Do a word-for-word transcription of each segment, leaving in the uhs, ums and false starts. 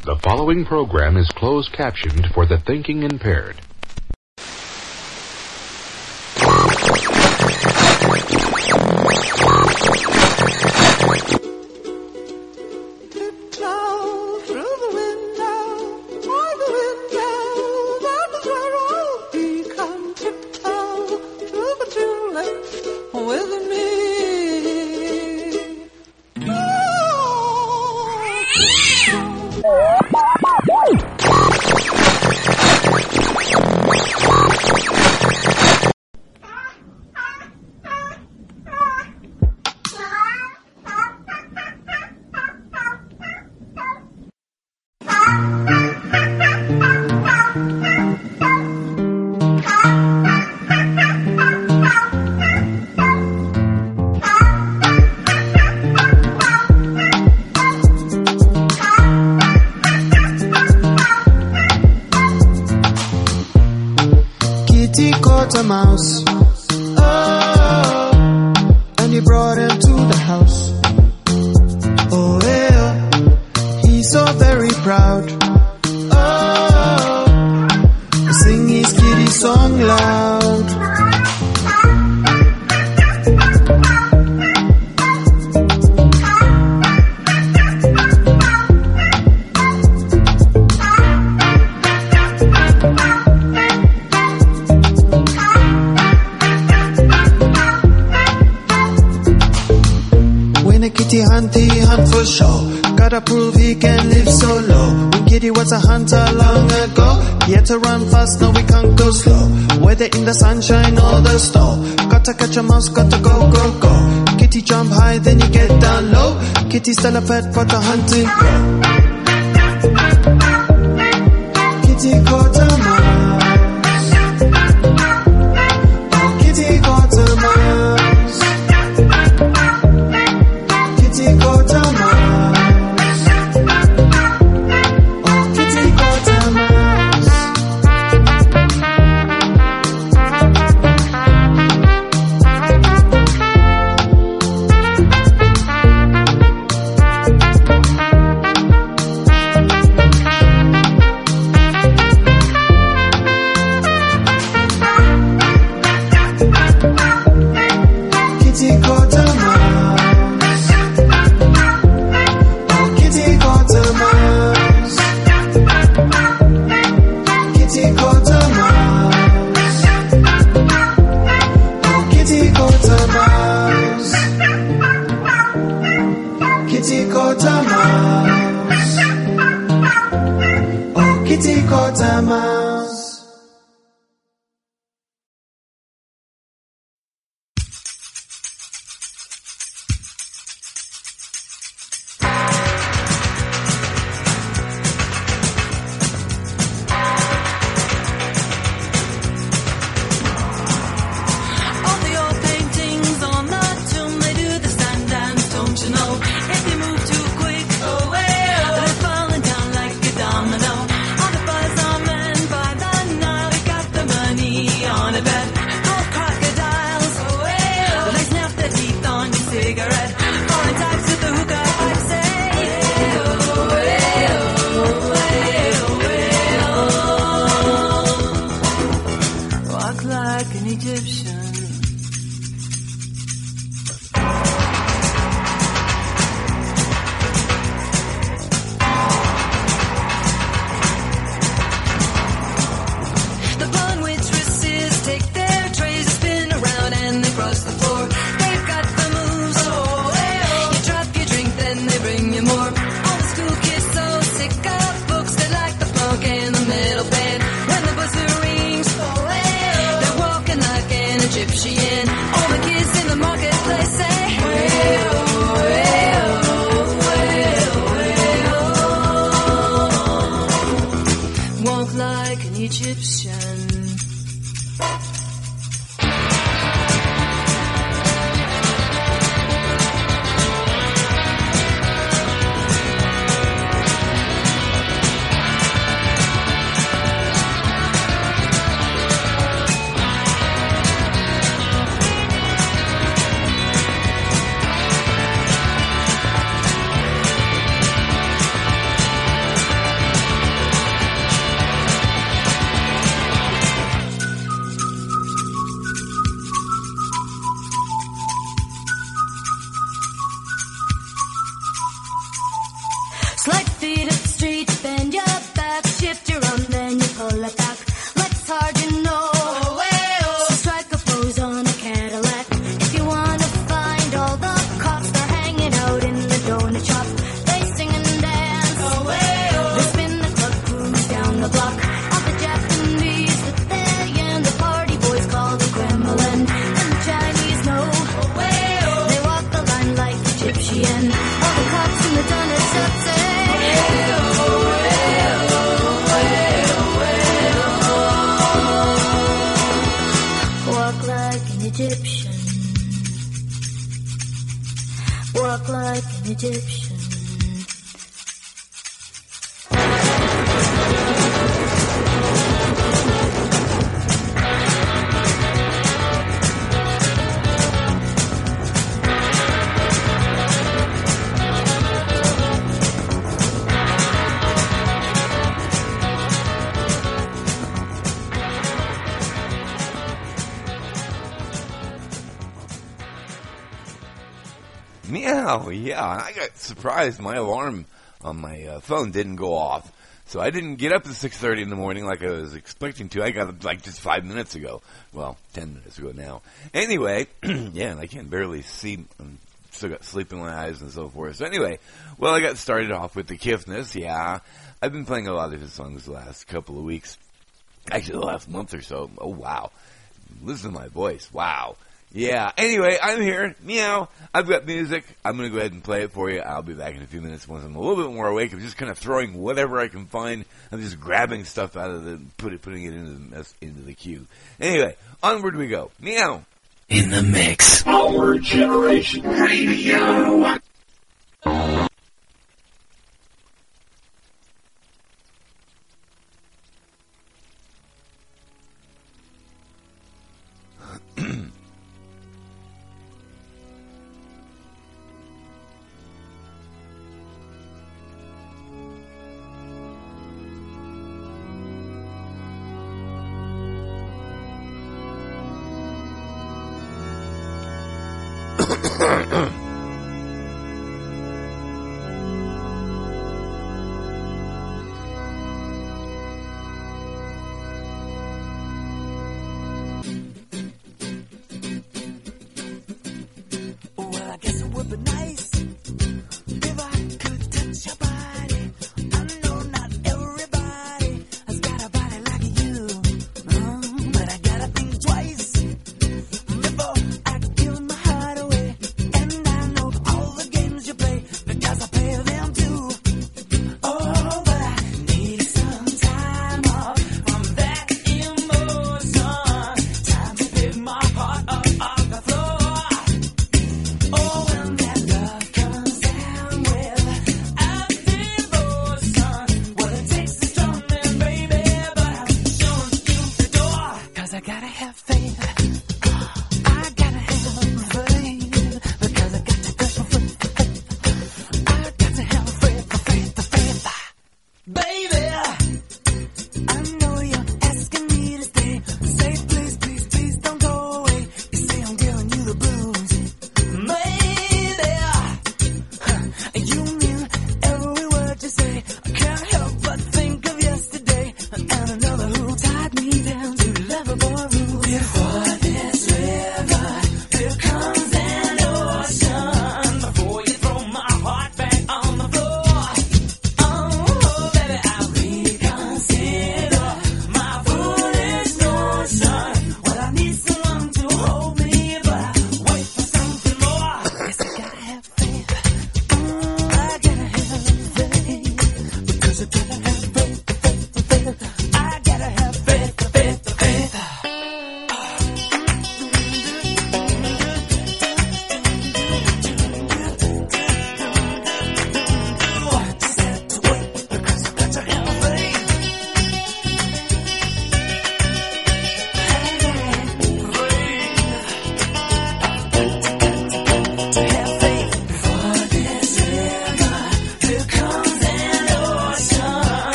The following program is closed captioned for the thinking impaired. A mouse, oh, and he brought him to the house. Oh yeah, he's so very proud. Oh, sing his kitty song loud. Kitty hunt, he hunt for sure. Gotta prove he can live solo. When Kitty was a hunter long ago, he had to run fast, now we can't go slow. Whether in the sunshine or the snow, gotta catch a mouse, gotta go, go, go. Kitty jump high, then you get down low. Kitty still a pet, but the hunting pro. Kitty caught a mouse. Oh, Kitty caught a mouse. Kitty caught a mouse. Oh, Kitty caught a mouse. walk like an Egyptian. Meow, yeah, I got surprised. My alarm on my uh, phone didn't go off, so I didn't get up at six thirty in the morning like I was expecting to. I got up like just five minutes ago. Well, ten minutes ago now. Anyway, yeah, and I can barely see. I'm still got sleep in my eyes and so forth. So anyway, well, I got started off with the Kiffness, yeah. I've been playing a lot of his songs the last couple of weeks. Actually, the last month or so. Oh, wow. Listen to my voice. Wow. Yeah, anyway, I'm here. Meow. I've got music. I'm going to go ahead and play it for you. I'll be back in a few minutes once I'm a little bit more awake. I'm just kind of throwing whatever I can find. I'm just grabbing stuff out of the, put it, putting it into the mess, into the queue. Anyway, onward we go. Meow. In the mix. Our Generation Radio.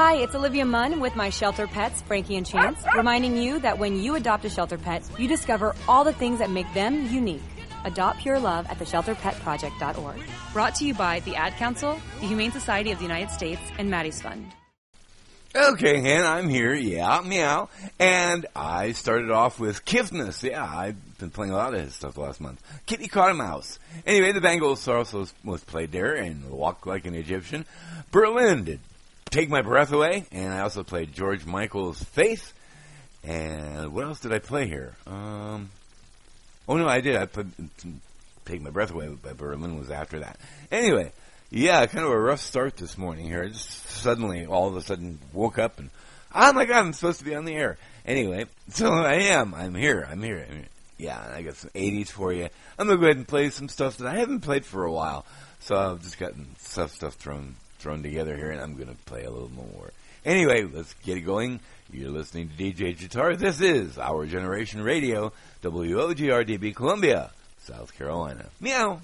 Hi, it's Olivia Munn with my shelter pets, Frankie and Chance, reminding you that when you adopt a shelter pet, you discover all the things that make them unique. Adopt Pure Love at the shelter pet project dot org. Brought to you by the Ad Council, the Humane Society of the United States, and Maddie's Fund. Okay, and I'm here, yeah, meow. And I started off with Kifness. Yeah, I've been playing a lot of his stuff last month. Kitty Caught a Mouse. Anyway, the Bangles also was played there, and Walk Like an Egyptian. Berlin did Take My Breath Away, and I also played George Michael's Faith. And what else did I play here? Um, oh, no, I did. I put Take My Breath Away, but Berlin was after that. Anyway, yeah, kind of a rough start this morning here. I just suddenly, all of a sudden, woke up and, oh my God, I'm supposed to be on the air. Anyway, so I am. I'm here. I'm here. I'm here. Yeah, I got some eighties for you. I'm going to go ahead and play some stuff that I haven't played for a while. So I've just gotten stuff, stuff thrown thrown together here, and I'm going to play a little more. Anyway, let's get it going. You're listening to D J Guitar. This is Our Generation Radio, W O G R D B, Columbia, South Carolina. Meow.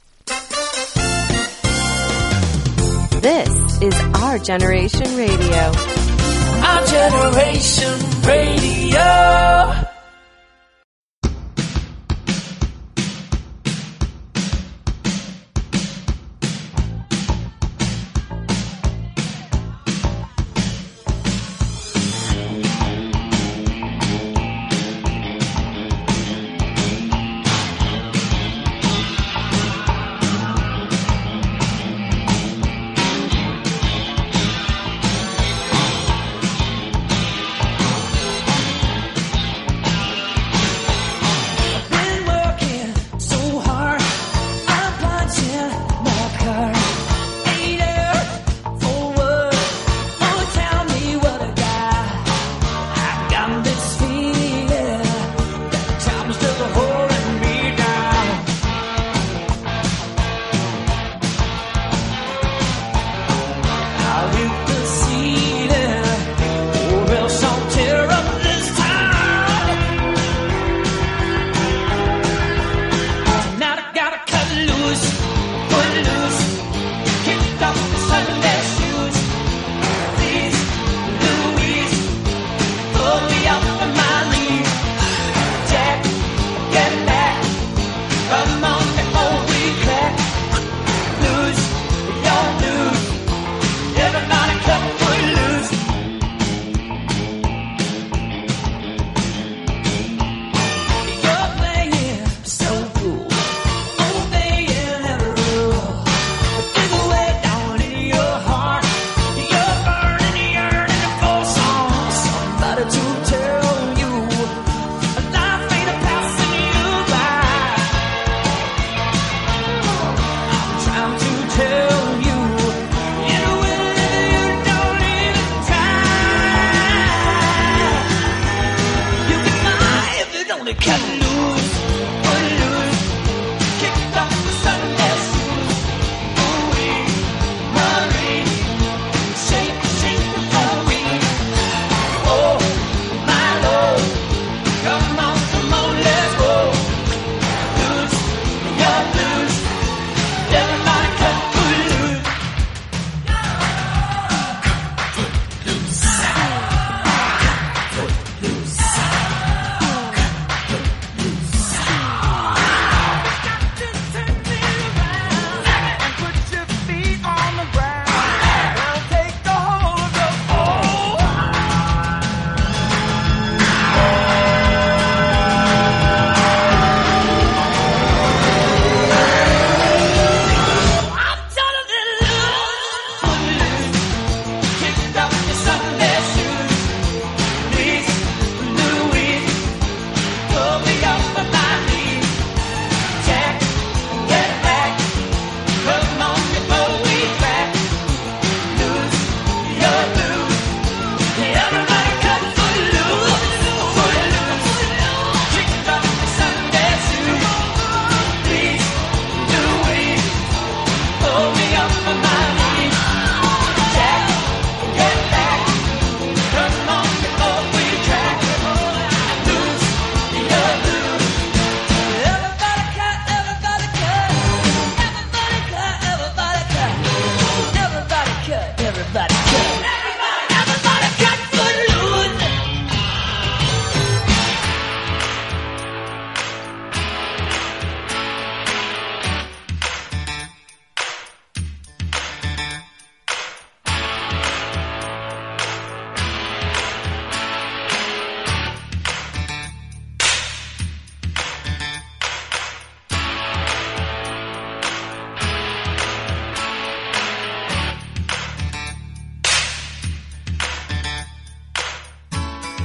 This is Our Generation Radio. Our Generation Radio.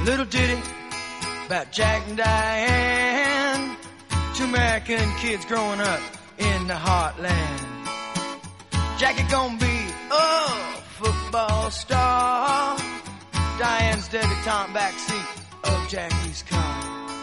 little ditty about Jack and Diane, two American kids growing up in the heartland. Jackie gonna be a football star, Diane's debutante backseat of Jackie's car.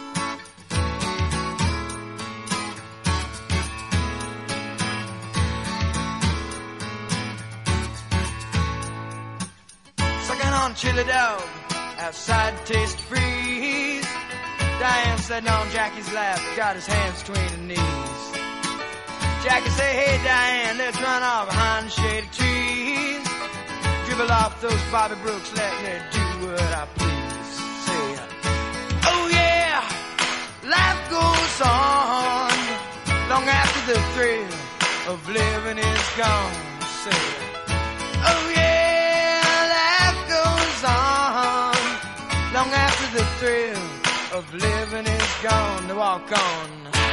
Sucking on chili dog outside Taste Freeze, Diane sitting on Jackie's lap, got his hands between her knees. Jackie say, hey Diane, let's run off behind the shady trees, dribble off those Bobby Brooks, let me do what I please. Say, oh yeah, life goes on long after the thrill of living is gone. Say, oh yeah, life goes on long after the thrill of living is gone. To walk on.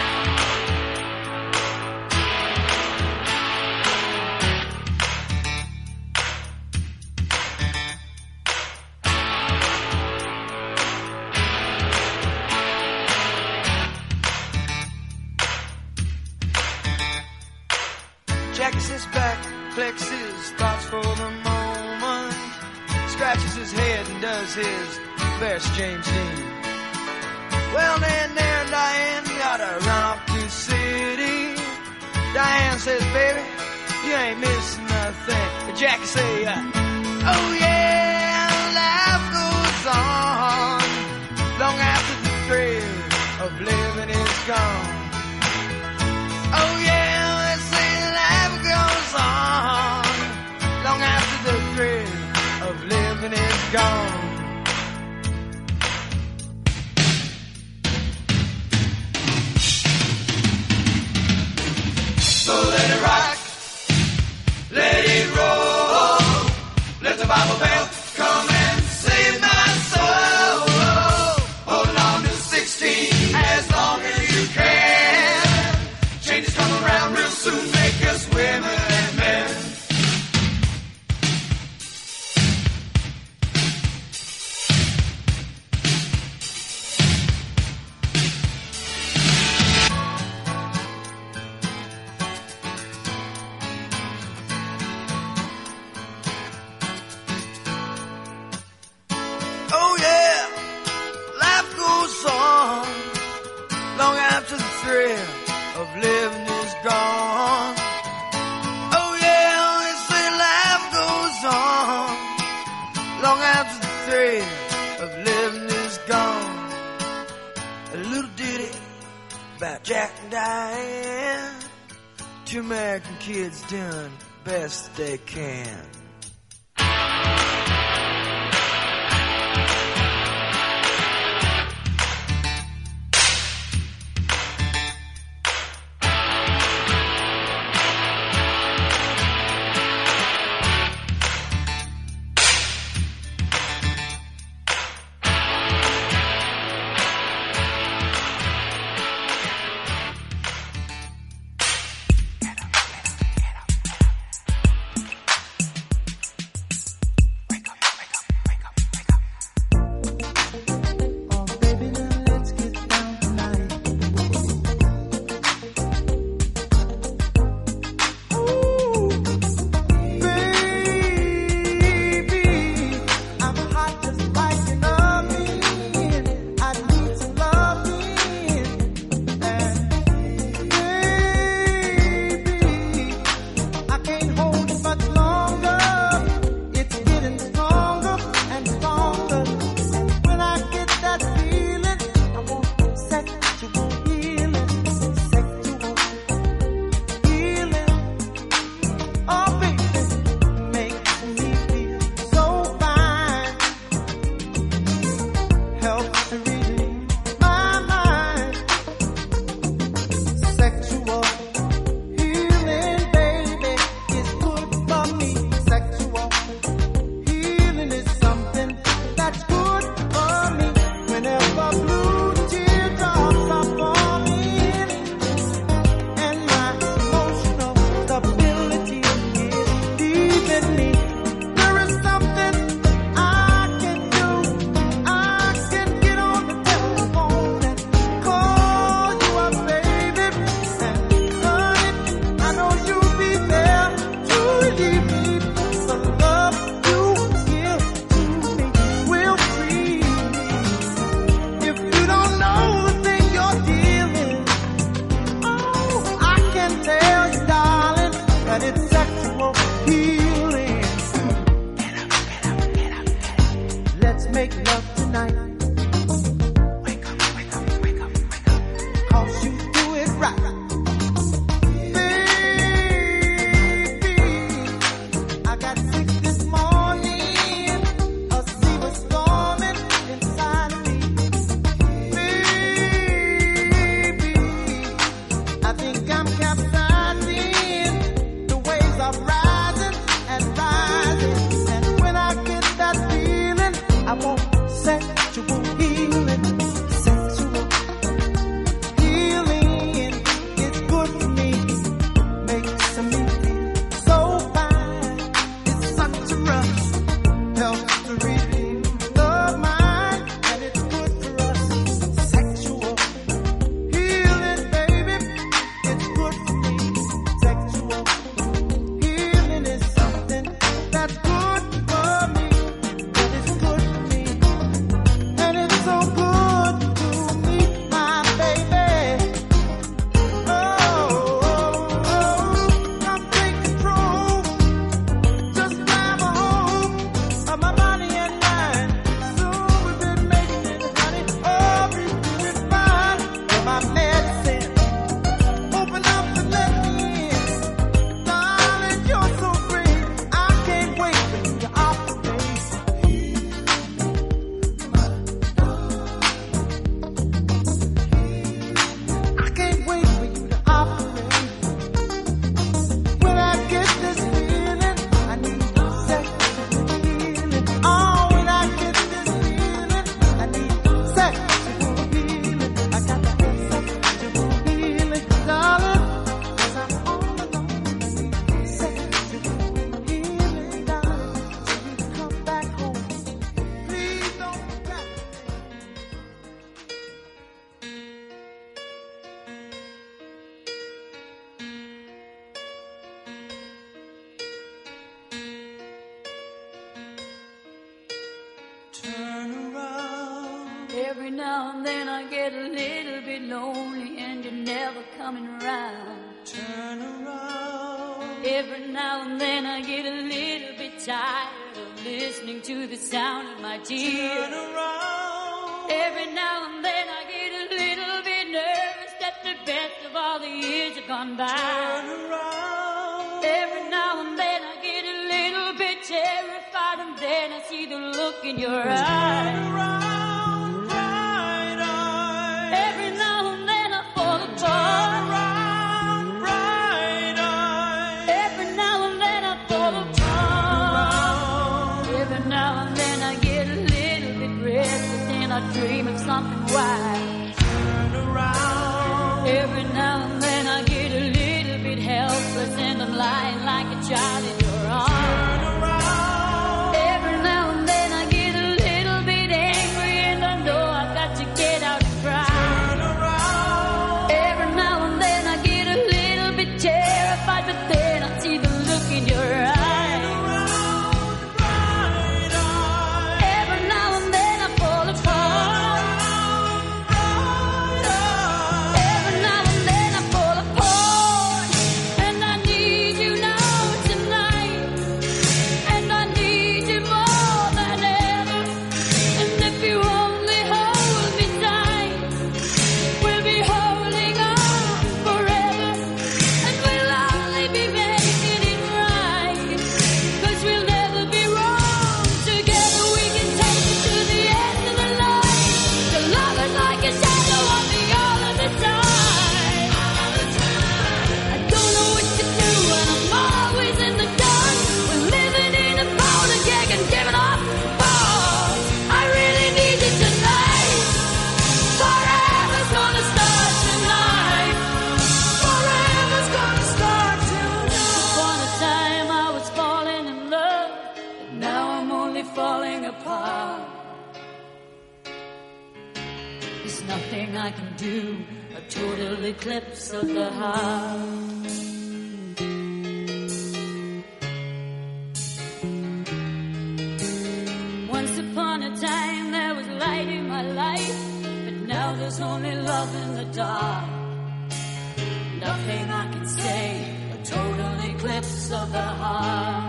Jackie sits back, flexes thoughts for the moment, scratches his head and does his best James Dean. Well, then there, Diane, gotta run off to the city. Diane says, baby, you ain't missing nothing. Jackie say, uh, oh yeah, life goes on long after the thrill of living is gone. Oh yeah, they say life goes on long after the thrill of living is gone. So let it rock, let it roll, let the Bible bell come and save my soul. Hold on to sixteen as long as you can. Changes come around real soon, make us women and men. Oh yeah, life goes on long after the thrill of living is gone. Oh yeah, they say life goes on long after the thrill of living is gone. A little ditty about Jack and Diane, two American kids doing best they can. Every now and then I get a little bit lonely and you're never coming around. Turn around. Every now and then I get a little bit tired of listening to the sound of my tears. Turn around. Every now and then I get a little bit nervous that the best of all the years have gone by. Turn around. Every now and then I get a little bit terrified and then I see the look in your eyes. Turn around, bright eyes. Every now and then I fall apart. Turn around, bright eyes. Every now and then I fall apart. Every now and then I get a little bit restless and I dream of something wild. Turn around. Every now and then I get a little bit helpless and I'm lying like a child in your arms. Turn around. Every now and then I get a little bit angry and I know I've got to get out and cry. Turn around. Every now and then I get a little bit terrified, but then I see the look in your eyes. Every now and then I fall apart. Every now and then I fall apart. And I need you now tonight. And I need you more than ever. And if you only hold me tight, we'll be holding on forever. And we'll only be making it right. 'Cause we'll never be wrong. Together we can take it to the end of the line. The love is like a shadow on me all of the time. I don't know what to do and I'm always in the dark. We're living in a powder keg and giving up balls. I really need you tonight. Forever's gonna start tonight. Forever's gonna start tonight. Upon a time I was falling in love, but now I'm only falling apart. There's nothing I can do, a total eclipse of the heart. Once upon a time there was light in my life, but now there's only love in the dark. Nothing I can say, a total eclipse of the heart.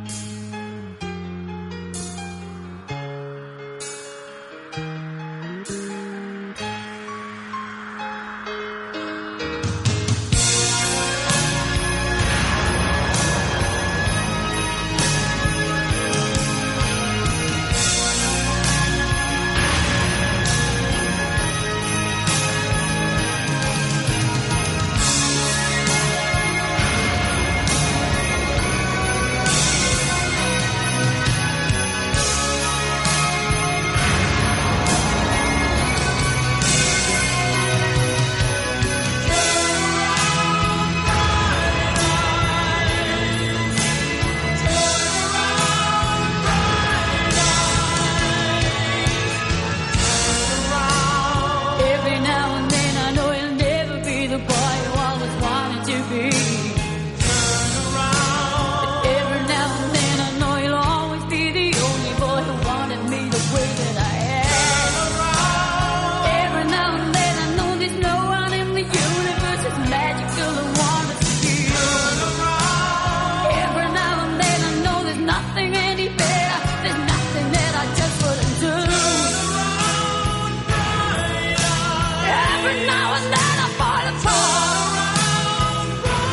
Every now and then I know you'll never be the boy you always wanted to be. But every now and then I know you'll always be the only boy who wanted me the way that I am. Every now and then I know there's no one in the universe as magical and wants to be. Every now and then I know there's nothing any better. There's nothing that I just wouldn't do. Every now and then I fall apart.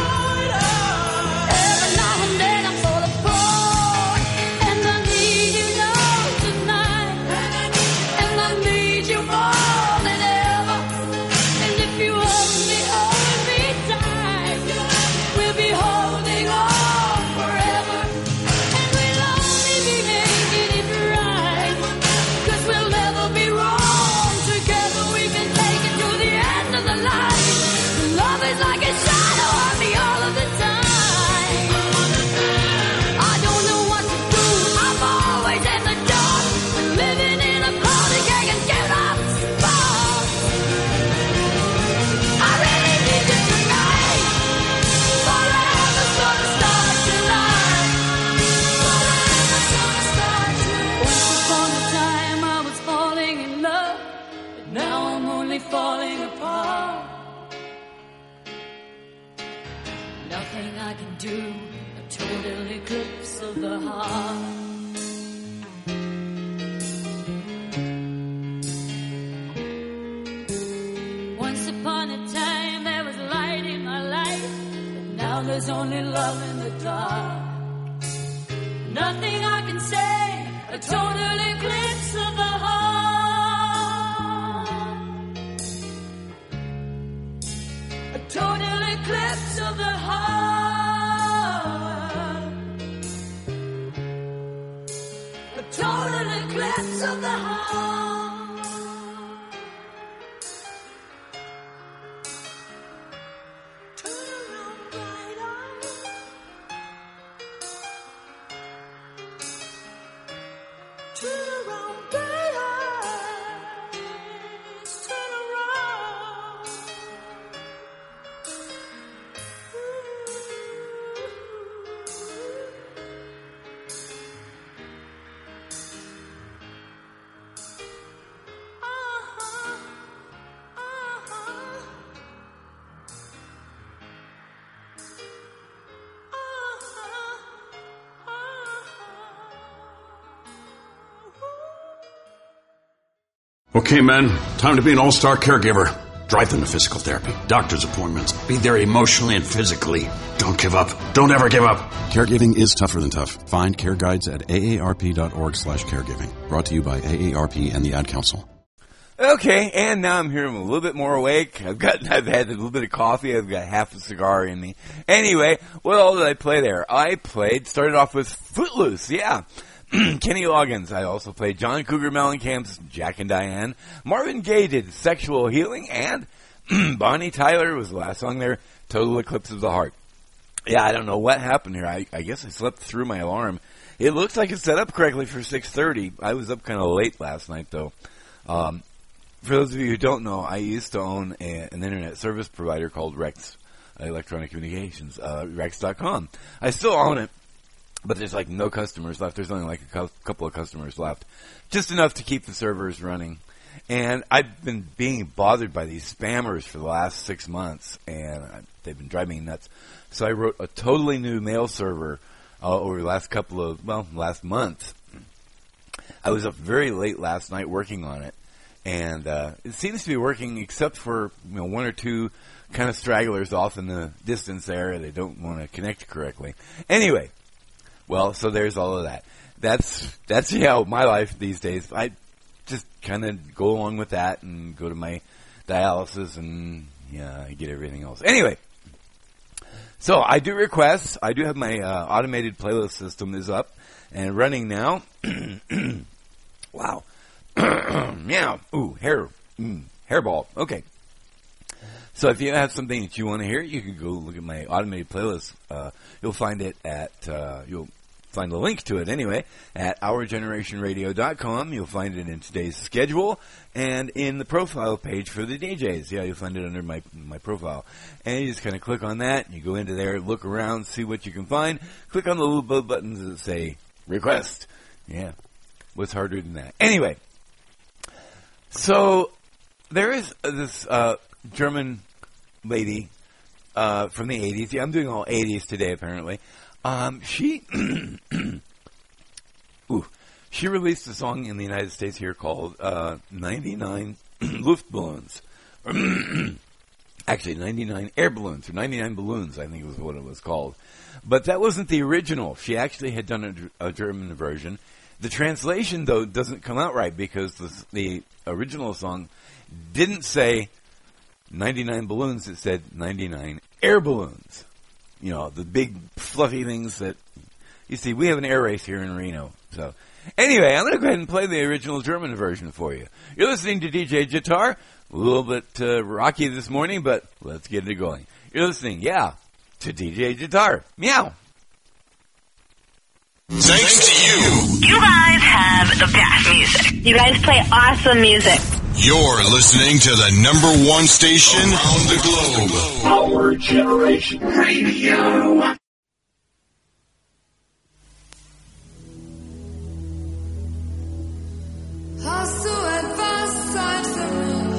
Every now and then I fall apart. And I need you now tonight. And I need you more than ever. And if you only hold me tight, we'll be holding on forever. And we'll only be making it right. 'Cause we'll never be wrong. Together we can take it to the end of the line. Love is like a shadow on me all of the time. I don't know what to do. I'm always in the dark. Living in a party gang and giving up Now I'm only falling apart. Nothing I can do, a total eclipse of the heart. Once upon a time there was light in my life, but now there's only love in the dark. Nothing I can say, a total eclipse of the heart. A total eclipse of the heart. A total eclipse of the heart. Turn around, bright eyes. Turn around, bright eyes. Turn around. Uh-huh. Uh-huh. Okay, men, time to be an all-star caregiver. Drive them to physical therapy, doctor's appointments. Be there emotionally and physically. Don't give up. Don't ever give up. Caregiving is tougher than tough. Find care guides at aarp.org slash caregiving. Brought to you by A A R P and the Ad Council. Okay, and now I'm here. I'm a little bit more awake. I've got, I've had a little bit of coffee. I've got half a cigar in me. Anyway, what all did I play there? I played, started off with Footloose, yeah. Kenny Loggins. I also played John Cougar Mellencamp's Jack and Diane. Marvin Gaye did Sexual Healing, and Bonnie Tyler was the last song there, Total Eclipse of the Heart. Yeah, I don't know what happened here. I, I guess I slept through my alarm. It looks like it's set up correctly for six thirty. I was up kind of late last night, though. Um, for those of you who don't know, I used to own a, an internet service provider called Rex Electronic Communications, uh, rex dot com. I still own it. But there's like no customers left. There's only like a cu- couple of customers left. Just enough to keep the servers running. And I've been being bothered by these spammers for the last six months. And I, they've been driving me nuts. So I wrote a totally new mail server uh, over the last couple of, well, last month. I was up very late last night working on it. And uh, it seems to be working except for, you know, one or two kind of stragglers off in the distance there. They don't want to connect correctly. Anyway. Well, so there's all of that. That's that's yeah, my life these days. I just kind of go along with that and go to my dialysis and yeah, I get everything else. Anyway, so I do requests. I do have my uh, automated playlist system is up and running now. Wow, meow. Ooh, hair, mm, hairball. Okay. So if you have something that you want to hear, you can go look at my automated playlist. Uh, you'll find it at uh, you'll. Find the link to it anyway at our generation radio dot com. You'll find it in today's schedule and in the profile page for the D Js. Yeah, you'll find it under my my profile. And you just kind of click on that. And you go into there, look around, see what you can find. Click on the little buttons that say request. Yeah, what's harder than that? Anyway, so there is this uh, German lady uh, from the eighties. Yeah, I'm doing all eighties today apparently. Um, she, ooh, she released a song in the United States here called, uh, ninety-nine Luftballons. Actually, ninety-nine air balloons, or ninety-nine balloons, I think was what it was called. But that wasn't the original. She actually had done a, a German version. The translation, though, doesn't come out right because the, the original song didn't say ninety-nine balloons, it said ninety-nine air balloons. You know, the big fluffy things that, you see, we have an air race here in Reno. So, anyway, I'm going to go ahead and play the original German version for you. You're listening to D J Guitar, a little bit uh, rocky this morning, but let's get it going. You're listening, yeah, to D J Guitar. Meow. Thanks to you. You guys have the best music. You guys play awesome music. You're listening to the number one station around the globe. Our Generation Radio. Hast du etwas Zeit für mich?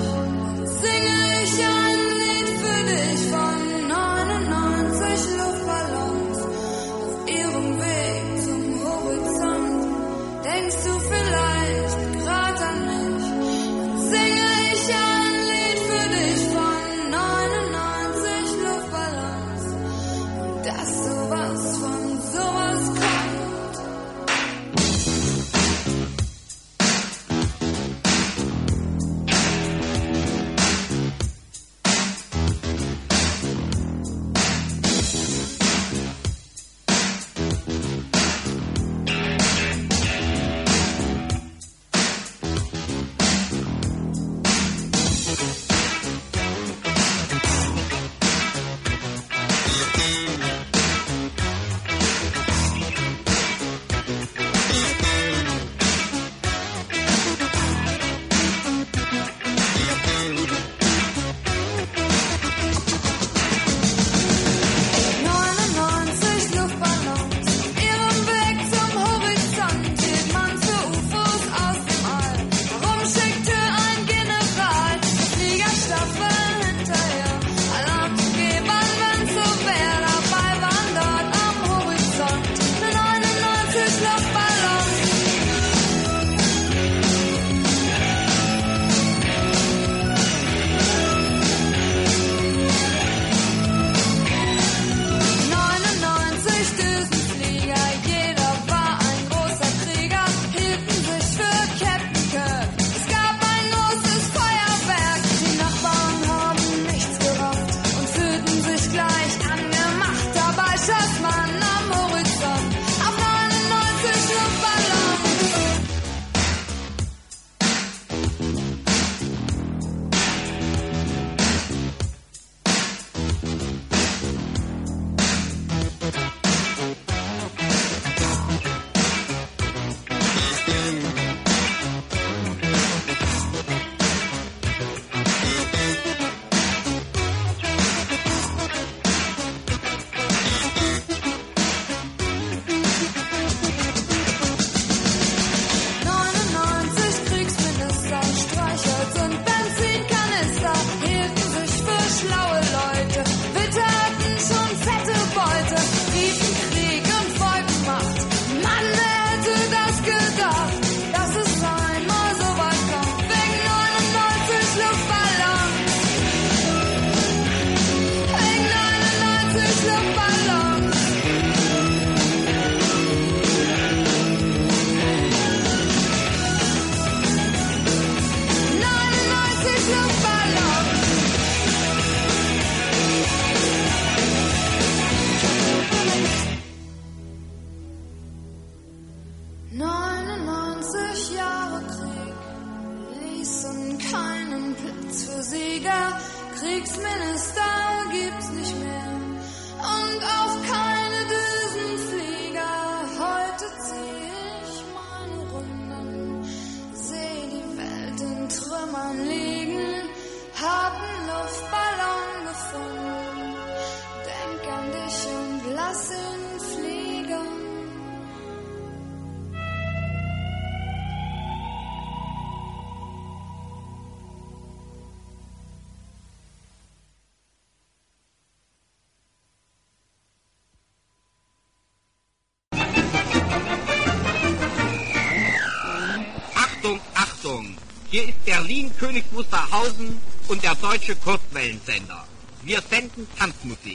Platz für Sieger. Kriegsminister gibt's nicht mehr und auch keine Düsenflieger. Heute zieh ich meine Runden, seh die Welt in Trümmern liegen, hab 'n Luftballon gefunden, denk an dich und lass ihn fliegen. Hier ist Berlin-König Wusterhausen und der deutsche Kurzwellensender. Wir senden Tanzmusik.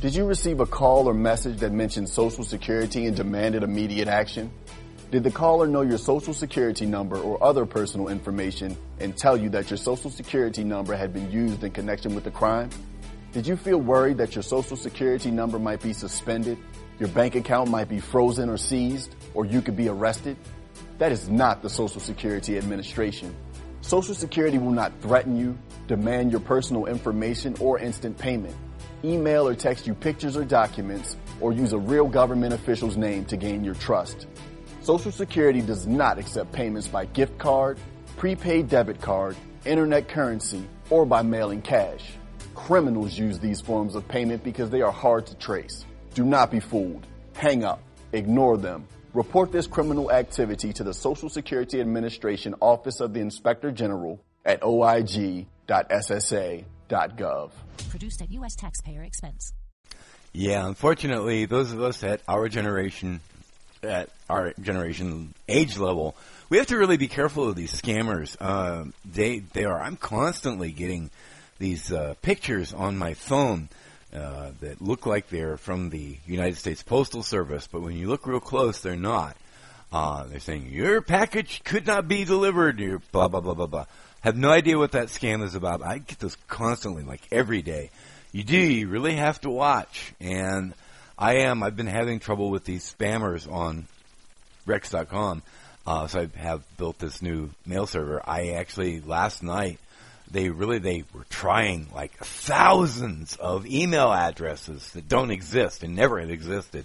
Did you receive a call or message that mentioned Social Security and demanded immediate action? Did the caller know your Social Security number or other personal information and tell you that your Social Security number had been used in connection with the crime? Did you feel worried that your Social Security number might be suspended, your bank account might be frozen or seized, or you could be arrested? That is not the Social Security Administration. Social Security will not threaten you, demand your personal information, or instant payment, email or text you pictures or documents, or use a real government official's name to gain your trust. Social Security does not accept payments by gift card, prepaid debit card, internet currency, or by mailing cash. Criminals use these forms of payment because they are hard to trace. Do not be fooled. Hang up. Ignore them. Report this criminal activity to the Social Security Administration Office of the Inspector General at o i g dot s s a dot gov. Produced at U S taxpayer expense. Yeah, unfortunately, those of us at our generation, at our generation age level, we have to really be careful of these scammers. Uh, they, they are. I'm constantly getting these uh, pictures on my phone uh, that look like they're from the United States Postal Service, but when you look real close, they're not. Uh, they're saying your package could not be delivered. You're blah blah blah blah blah. Have no idea what that scam is about. I get those constantly, like every day. You do. You really have to watch. And I am. I've been having trouble with these spammers on Rex dot com. Uh, so I have built this new mail server. I actually, last night, they really, they were trying like thousands of email addresses that don't exist and never had existed.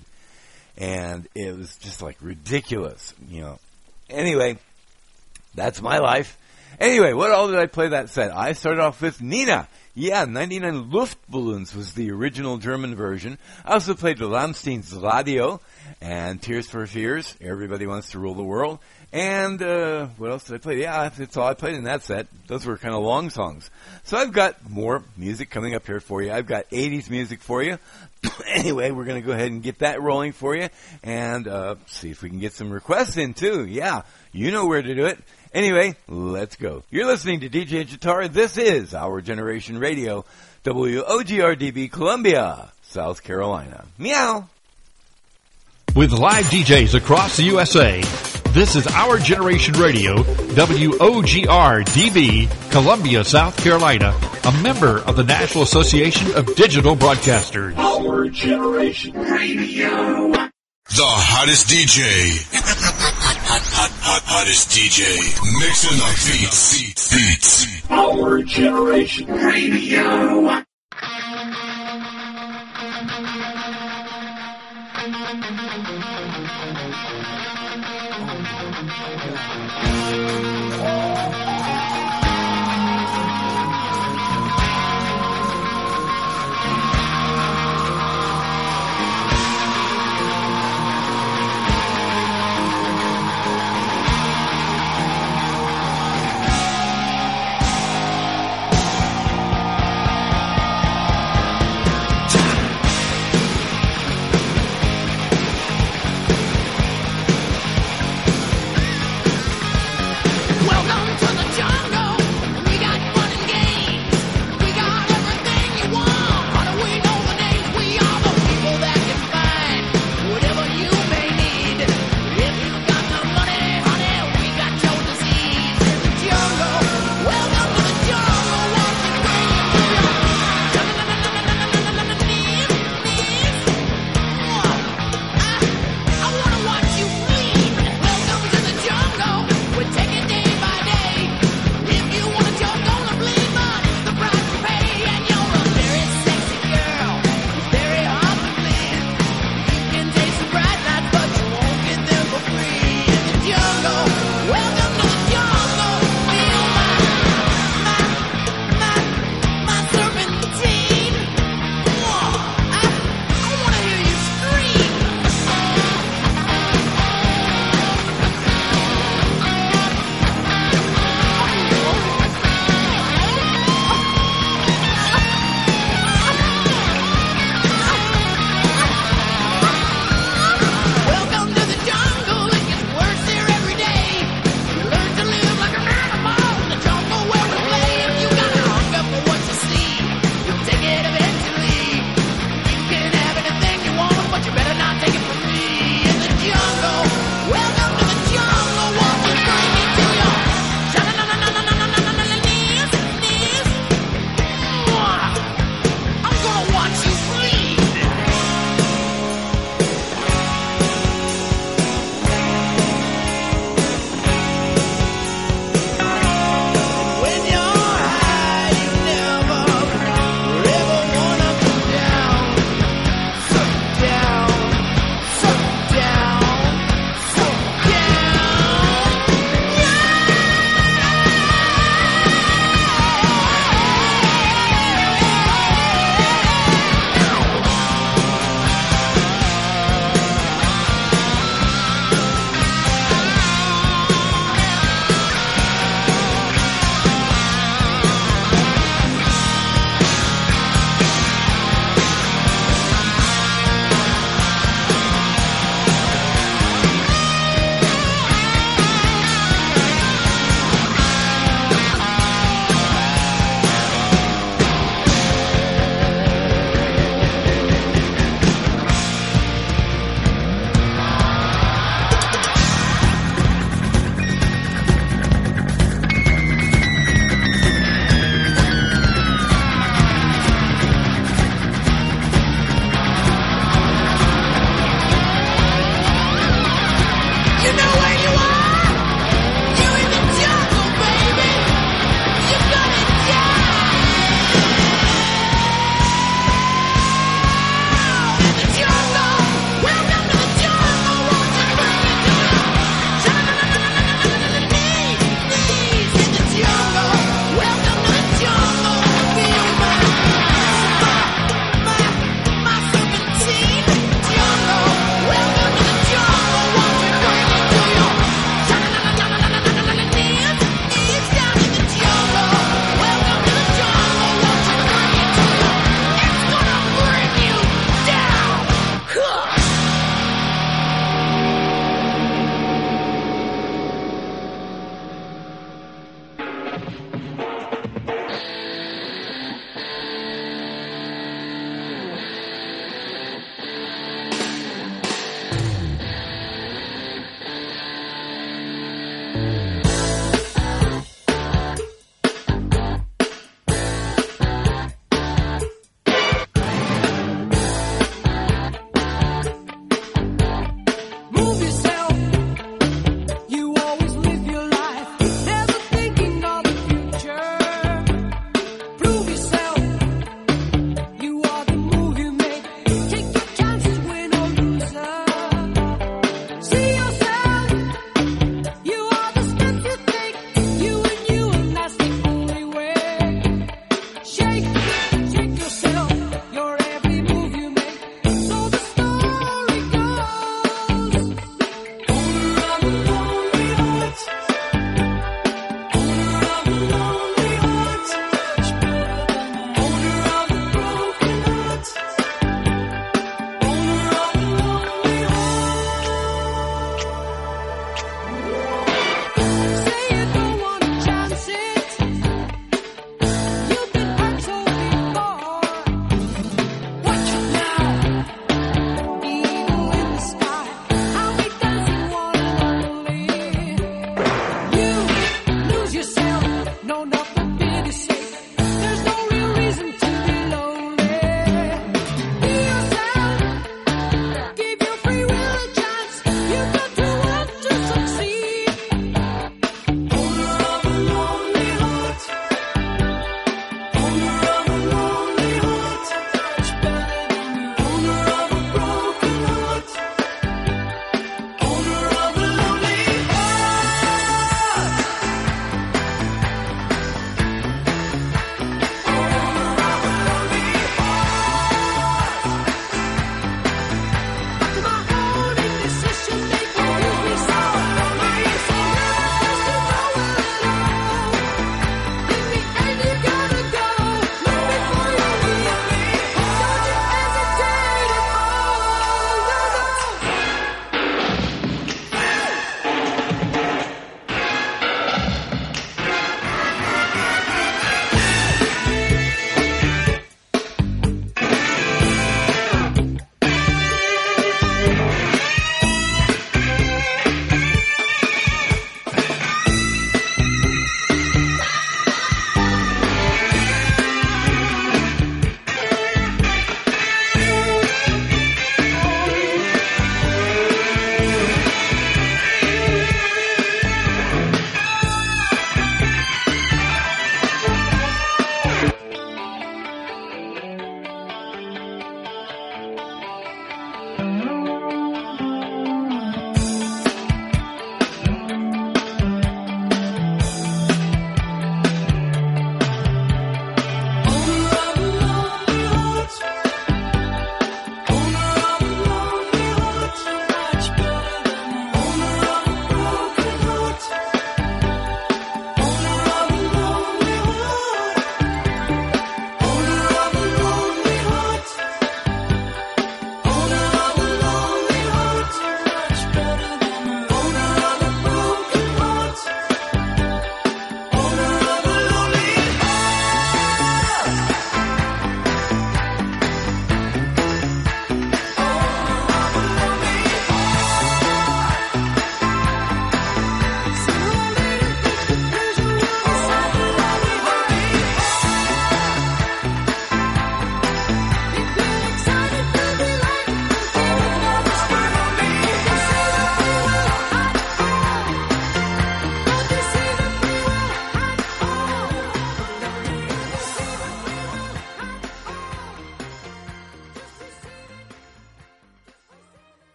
And it was just like ridiculous, you know. Anyway, that's my life. Anyway, what all did I play that set? I started off with Nina. Yeah, ninety-nine Luftballons was the original German version. I also played Rammstein's Radio and Tears for Fears, Everybody Wants to Rule the World. And uh, what else did I play? Yeah, that's all I played in that set. Those were kind of long songs. So I've got more music coming up here for you. I've got eighties music for you. Anyway, we're going to go ahead and get that rolling for you and uh, see if we can get some requests in, too. Yeah, you know where to do it. Anyway, let's go. You're listening to D J Jatara. This is Our Generation Radio, W O G R D B, Columbia, South Carolina. Meow. With live D Js across the U S A, this is Our Generation Radio, W O G R D B, Columbia, South Carolina, a member of the National Association of Digital Broadcasters. Our Generation Radio. The hottest D J. Hot, hot, hot, hottest D J. Mixing the beats. Beats. Our Generation Radio.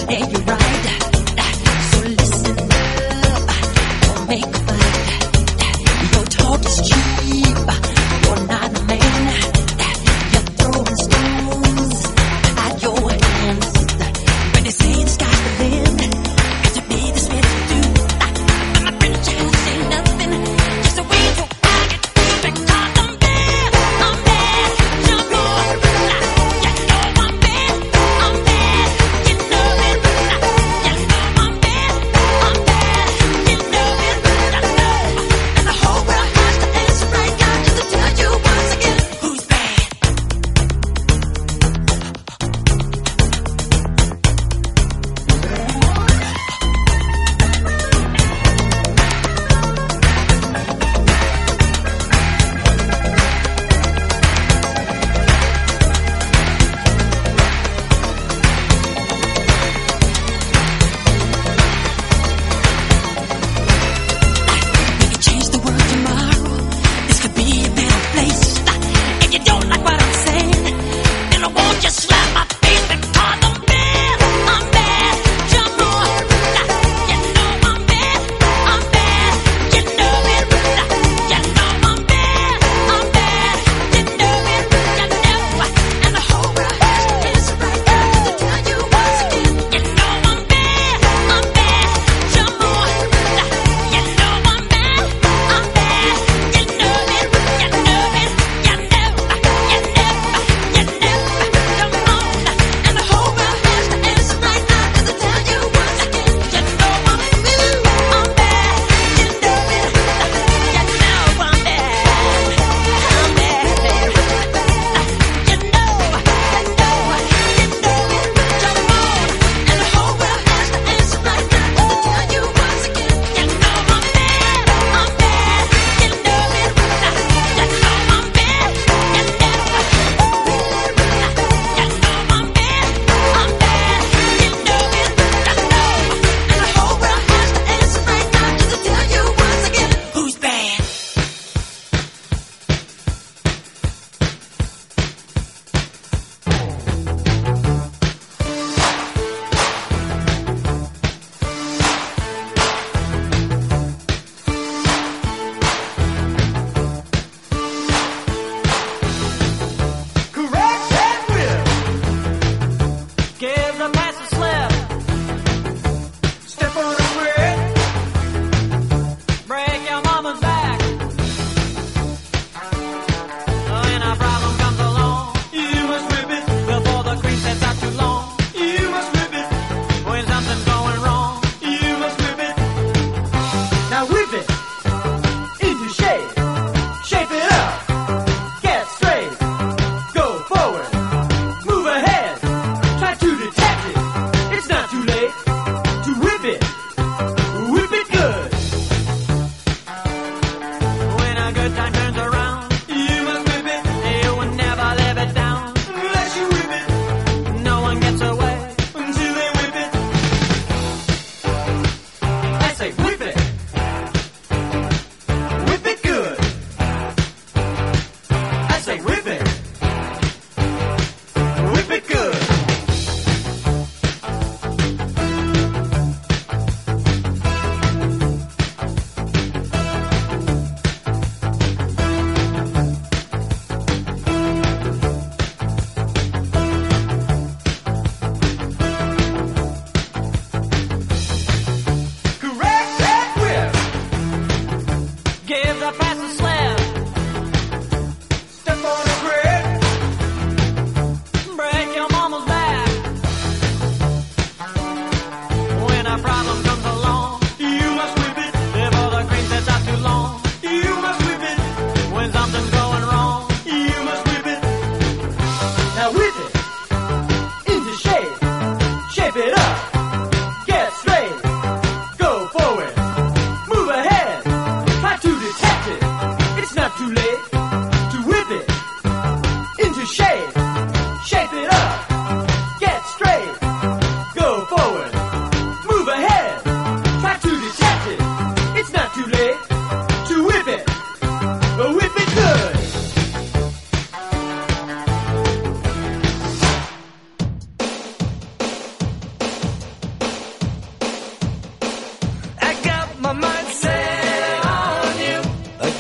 I'm bad,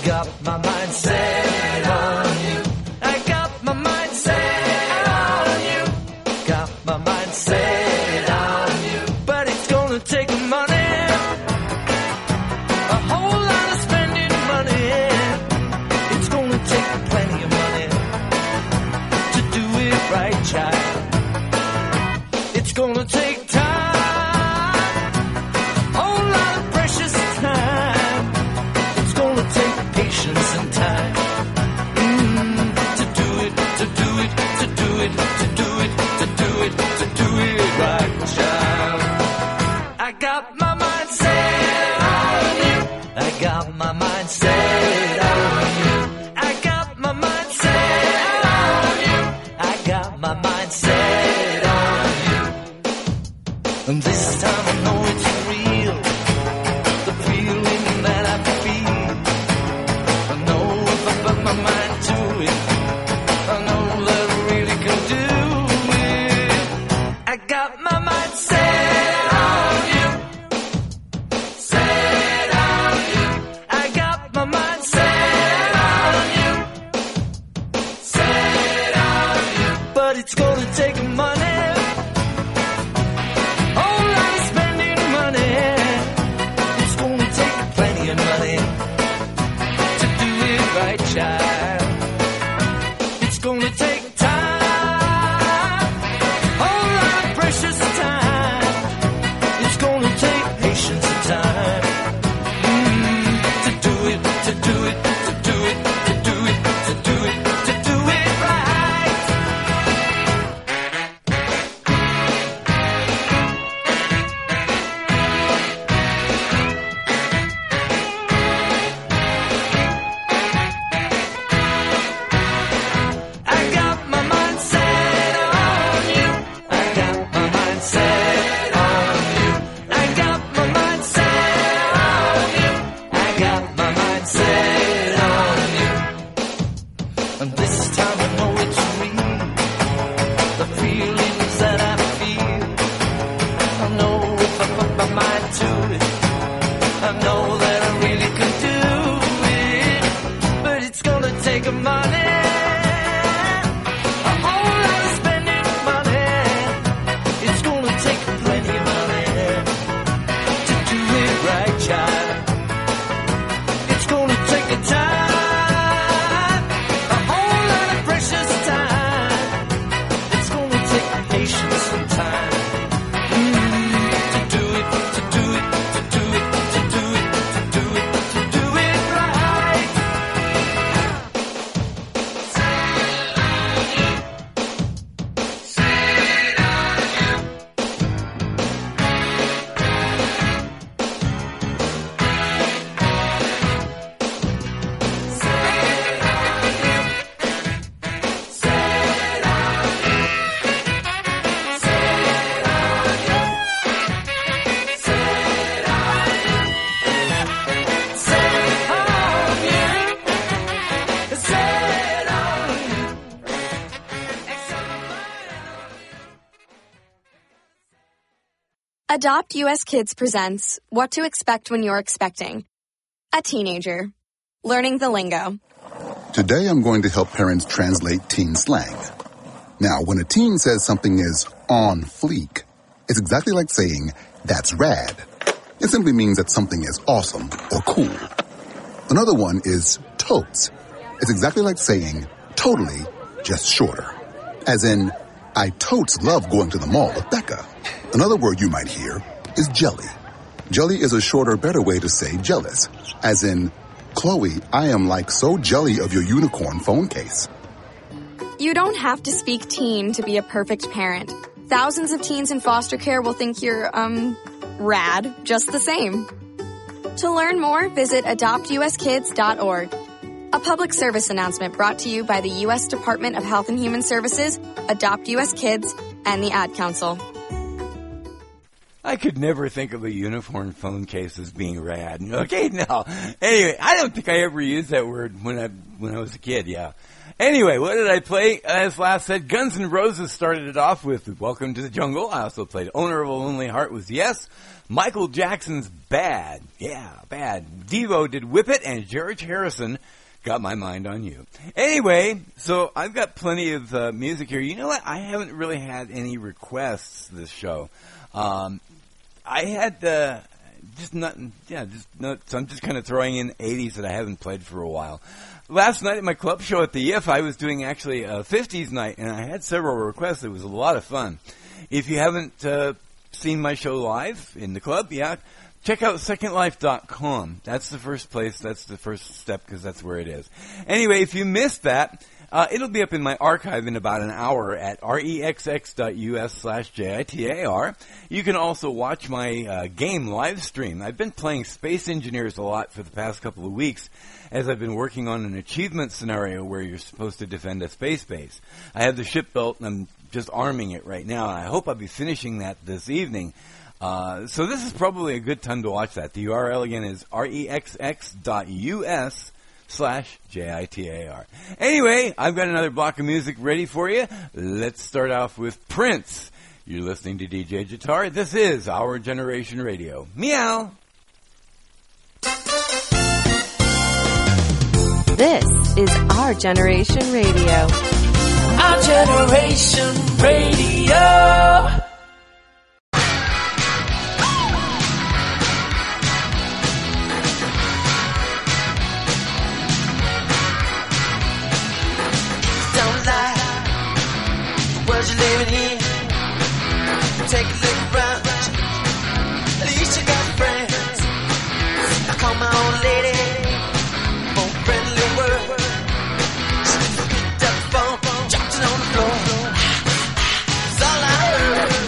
got my mind set on you. I got my mind set on you. Got my mind set on you. But it's gonna take money, a whole lot of spending money. It's gonna take plenty of money to do it right, child. It's gonna take time, a whole lot of precious time. It's gonna take patience and time mm, to do it, to do it, to do it, to do it, to do it, to do it right, child. I got my mind set on you. I got my mind set on you. I got my mind set on you. I got my mind set on you. And this time I know it's real, the feeling that I feel. I know if I put my mind to it, I know that I really can do it. I got my mind set on you, set on you. I got my mind set on you, set on you. But it's gonna take money, whole lot of spending money. It's gonna take plenty of money to do it right, child. It's gonna take time, whole lot of precious time. It's gonna take patience and time mm, to do it, to do it, to do it, to do it, to do it, to do it right. I got my mind set on you. I got my mind set on you. I got my mind set on you. I got my mind set on you. And this time I know it's real, the feelings that I feel. I know if I put my mind to it, I know that I really can do it. But it's gonna take a money, a whole lot of spending money. It's gonna take plenty of money to do it right, child. It's gonna take a time, a whole lot of precious time. It's gonna take patience and time mm, to do it, to do it, to do it, to do it, to do it, to do it right. Adopt U S Kids presents What to Expect When You're Expecting. A teenager. Learning the lingo. Today I'm going to help parents translate teen slang. Now, when a teen says something is on fleek, it's exactly like saying, that's rad. It simply means that something is awesome or cool. Another one is totes. It's exactly like saying, totally, just shorter. As in, I totes love going to the mall with Becca. Another word you might hear is jelly. Jelly is a shorter, better way to say jealous. As in, Chloe, I am like so jelly of your unicorn phone case. You don't have to speak teen to be a perfect parent. Thousands of teens in foster care will think you're, um, rad just the same. To learn more, visit adopt u s kids dot org. A public service announcement brought to you by the U S Department of Health and Human Services, Adopt U S Kids, and the Ad Council. I could never think of a unicorn phone case as being rad. Okay, no. Anyway, I don't think I ever used that word when I when I was a kid. Yeah, Anyway, what did I play? As last said, Guns N' Roses started it off with Welcome to the Jungle. I also played Owner of a Lonely Heart was Yes. Michael Jackson's Bad. Yeah, Bad. Devo did Whip It, and George Harrison Got My Mind on You. Anyway, so I've got plenty of uh, music here. You know what? I haven't really had any requests this show. Um, I had uh, just nothing. Yeah, just not, so I'm just kind of throwing in eighties that I haven't played for a while. Last night at my club show at the I F, I was doing actually a fifties night, and I had several requests. It was a lot of fun. If you haven't uh, seen my show live in the club, yeah, check out second life dot com. That's the first place. That's the first step because that's where it is. Anyway, if you missed that, uh, it'll be up in my archive in about an hour at rexx.us slash J-I-T-A-R. You can also watch my uh, game live stream. I've been playing Space Engineers a lot for the past couple of weeks as I've been working on an achievement scenario where you're supposed to defend a space base. I have the ship built and I'm just arming it right now, and I hope I'll be finishing that this evening. Uh, so this is probably a good time to watch that. The U R L again is rexx.us slash J-I-T-A-R. Anyway, I've got another block of music ready for you. Let's start off with Prince. You're listening to D J Guitar. This is Our Generation Radio. Meow. This is Our Generation Radio. Our Generation Radio. You're living here. Take a look around. At least you got friends. I call my old lady for a friendly word. She picked up the phone, dropped it on the floor. That's all I heard.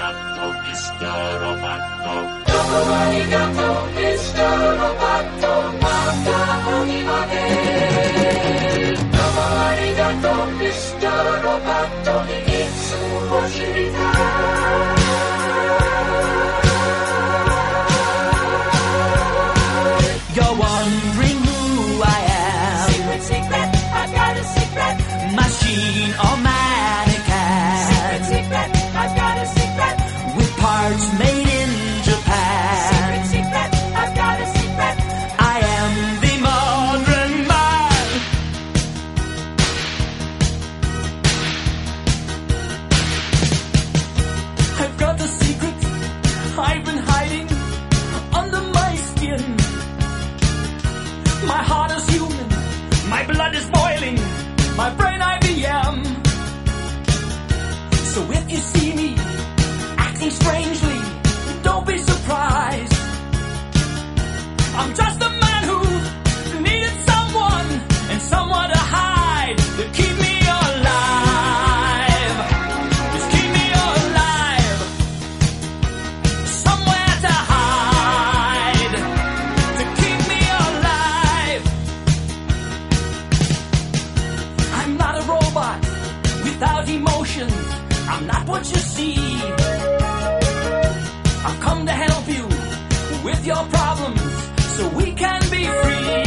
Roboto, mister Roboto. Domo arigato, mister Roboto, makamani made. Domo arigato, mister Roboto, itsu mo shiritai. You're wondering who I am. Secret, secret, I've got a secret. Machine or mannequin. Secret, secret, I've got a secret. With parts made in Japan. Secret, secret, I've got a secret. I am the modern man. I've got the secret I've been hiding under my skin. My heart is human, my blood is boiling, my brain I B M. So if you see me acting strangely, don't be surprised. I'm just a man who needed someone and someone to hide, to keep me alive. Just keep me alive. Somewhere to hide, to keep me alive. I'm not a robot without emotions. I'm not what you see. I've come to help you with your problems so we can be free.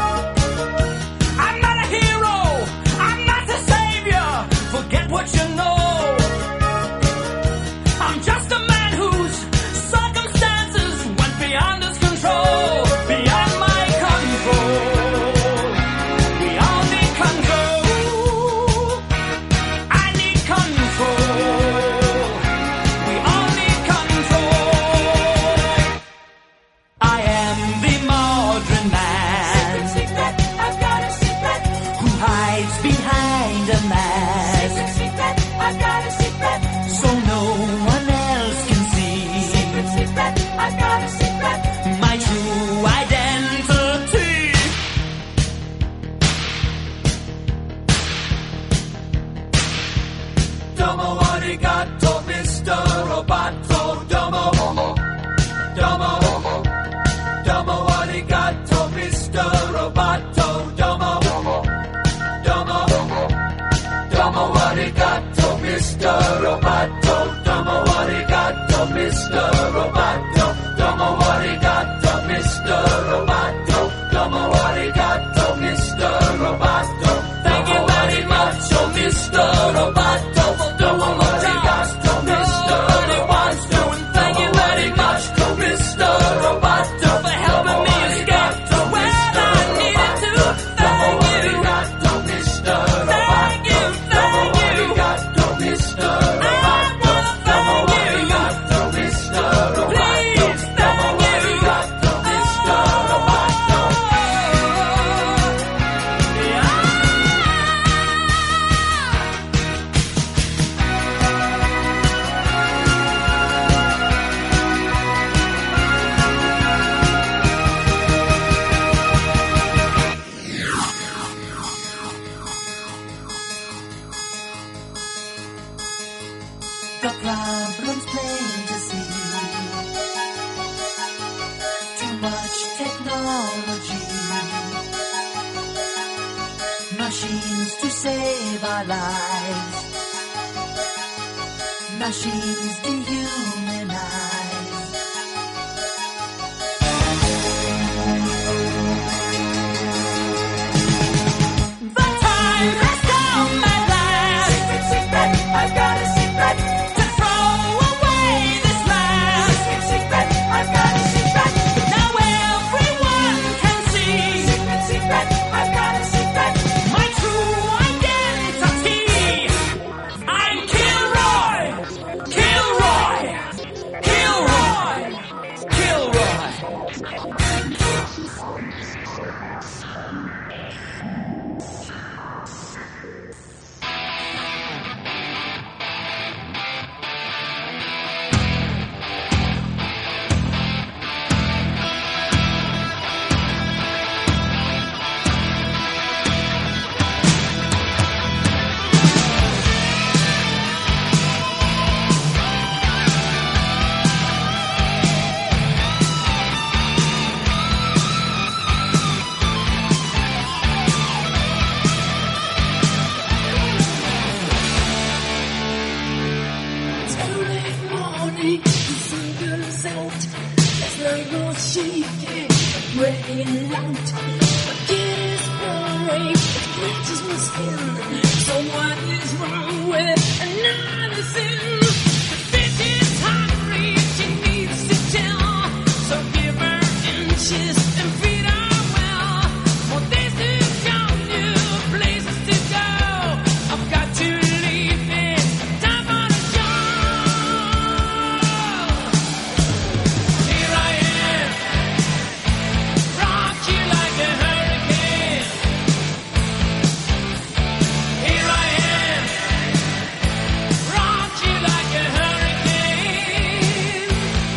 I'm not a hero. I'm not the savior. Forget what you know. I'm just a man whose circumstances went beyond his control, beyond my control. We all need control. I need control. We all need control. I am the modern man. Secret, secret, I've got a secret. Who hides behind a mask. Secret, secret, I've got a secret. So no one else can see. Secret, secret, I've got a secret. My true identity. Domo arigato, mister Roboto. Domo, domo, domo arigato, mister Roboto. Domo, domo, domo arigato, mister Roboto. Domo arigato, mister Roboto. Domo arigato, mister Roboto. Domo arigato, mister Roboto. Thank you very much, oh mister Roboto. Domo arigato, mister Roboto. Thank you very much, oh mister Roboto, for helping me escape to where I needed to. Thank you, mister Thank you, thank you, mister Roboto. Domo arigato, mister Roboto. Please, thank you, mister Roboto. The problem's plain to see. Too much technology. Machines to save our lives. Machines dehumanize. The time has come at last. Secret, secret, I've got a secret. To throw away this mask. Secret, secret, I've got a secret. Now everyone can see. Secret, secret, I've got a secret. My true identity. I'm Kilroy. Kilroy. Kilroy. morning, the sun comes out. There's like no shaking, breaking out. My kid is burning, it scratches my skin. So what is wrong with another sin? The bitch is hungry, she needs to tell. So give her inches and feed her well. More days to come, new places to go. I've got to leave it, time for the show. Here I am, rock you like a hurricane. Here I am, rock you like a hurricane.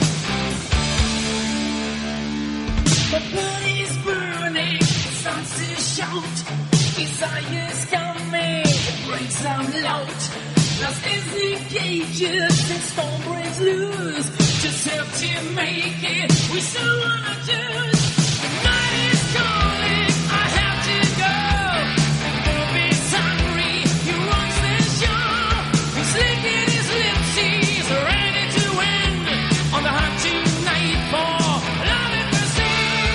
My blood is burning, it starts to shout. Desire's coming, it breaks out loud. Lost is the cages, and storm breaks loose. Just help to make it, we still wanna choose. The night is calling, I have to go. The wolf is hungry, he runs the show. He's licking his lips, he's ready to win. On the hunt tonight for love and mercy.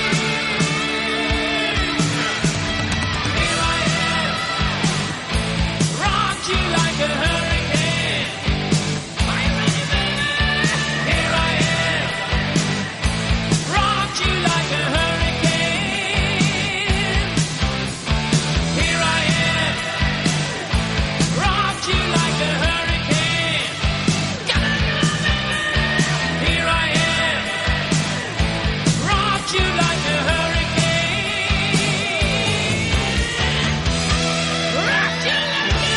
Here I am, rock you like a hurricane. Are you ready, baby? Here I am, rock you like a hurricane. Here I am, rock you like a hurricane. Here I am, rock you like a hurricane. Rock you like a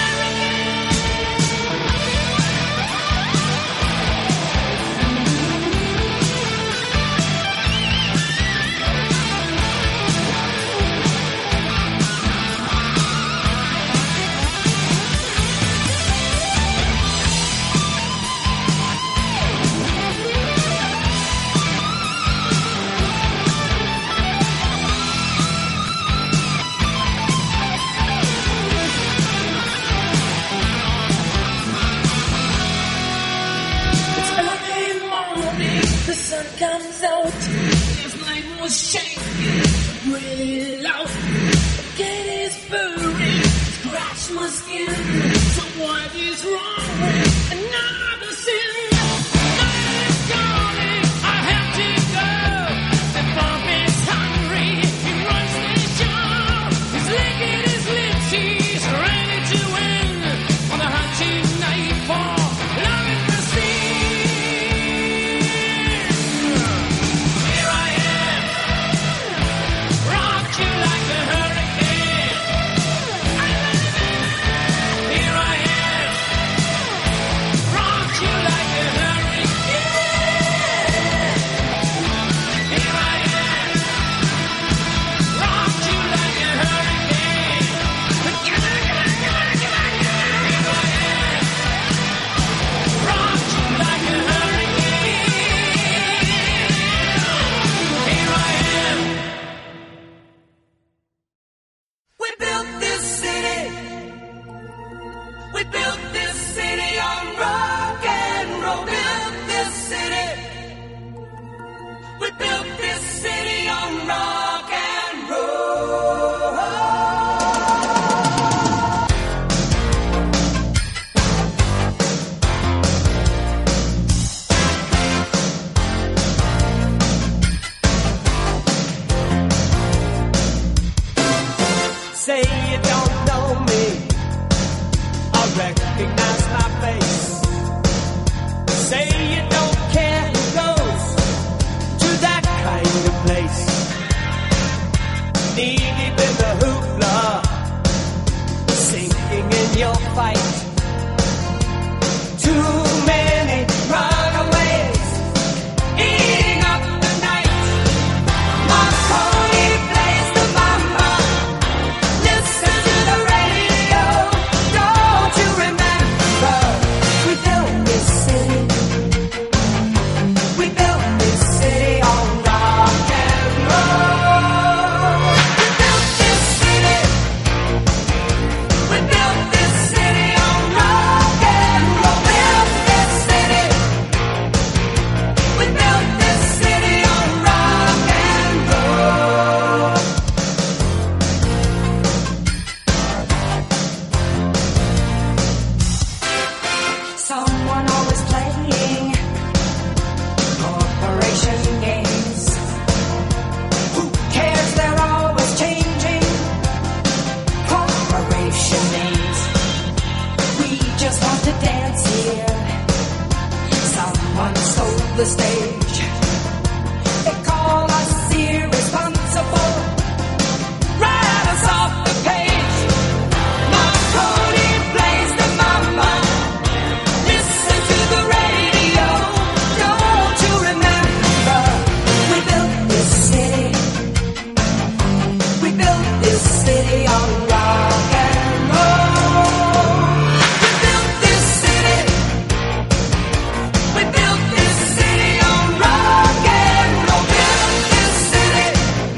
It's early morning, the sun comes out. This night was shaking, really loud. The cat is burning, scratch my skin. So what is wrong with another sin? Night is calling, I have to go. The bomb is hungry, he runs the show. He's licking his lips, he's ready to win. On the hunt tonight for love and mercy. Here I am, rock you like a hurricane. Here I am, rock you like a hurricane. Here I am, rock you like a hurricane. Here I am, rock you like a hurricane. Here I am. We built this city. We built this city on rock and roll. Built this city. We built this city on rock and roll. Say you don't know me, I recognize my face. Say you don't care who goes to that kind of place. Knee deep in the hoopla, sinking in your fight. Too many runaways, eating up the night. Marconi plays the mama. Listen to the radio. Don't you remember? We built this city. We built this city on rock and roll. We built this city. We built this city on the stage. They call us irresponsible, write us off the page. Marconi plays the mama, listen to the radio. Don't you remember, we built this city, we built this city on rock and roll. We built this city, we built this city on rock and roll. Built this city,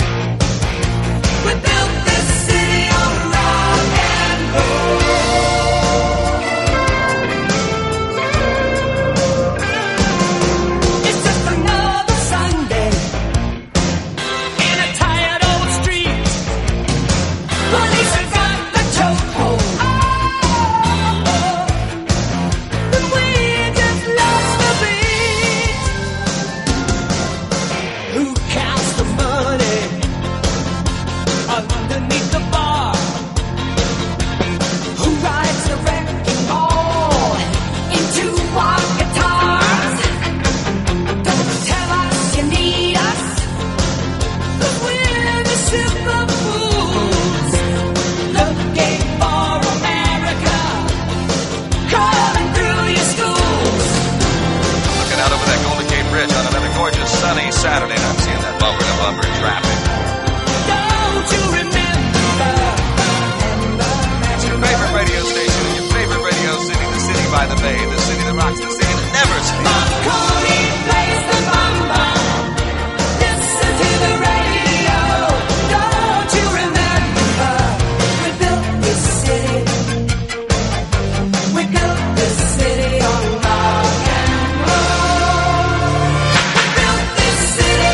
we built this city on rock and roll. It's just another Sunday in a tired old street. Police have got the chokehold, but we just lost the beat. Who counts the money underneath the bar? Who rides the wrecking ball into our guitars? Don't tell us you need us, 'cause we're the simple fools looking for America, crawling through your schools. Looking out over that Golden Gate Bridge on another gorgeous sunny Saturday, and I'm seeing that bumper to bumper traffic. Don't you remember? It's your favorite radio station in your favorite radio city, the city by the bay, the city that rocks, the city that never sleeps. Marconi plays the mama, listen to the radio. Don't you remember? We built this city, we built this city on rock and roll. We built this city,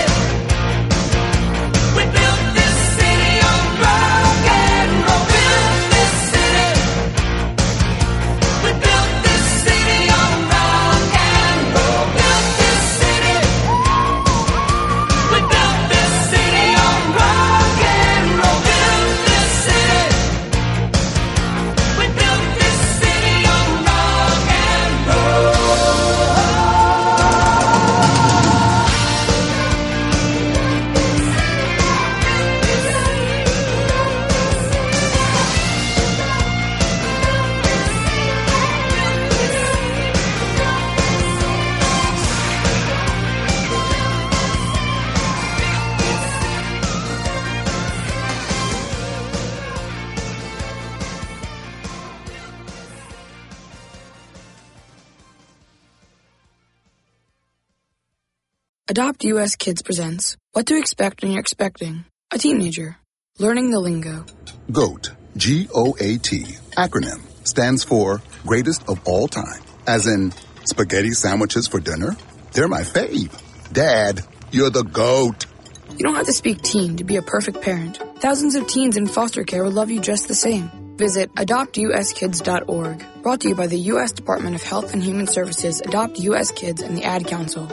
we built this city on rock and roll. Built this city, we built this city on rock and roll. Built this city, we built this city on rock and roll. Built this city, we built this city on rock and roll. Adopt U S Kids presents What to Expect When You're Expecting a Teenager. Learning the Lingo. GOAT, G O A T, acronym, stands for Greatest of All Time. As in, spaghetti sandwiches for dinner? They're my fave. Dad, you're the GOAT. You don't have to speak teen to be a perfect parent. Thousands of teens in foster care will love you just the same. Visit adopt u s kids dot org. Brought to you by the U S Department of Health and Human Services, Adopt U S Kids, and the Ad Council.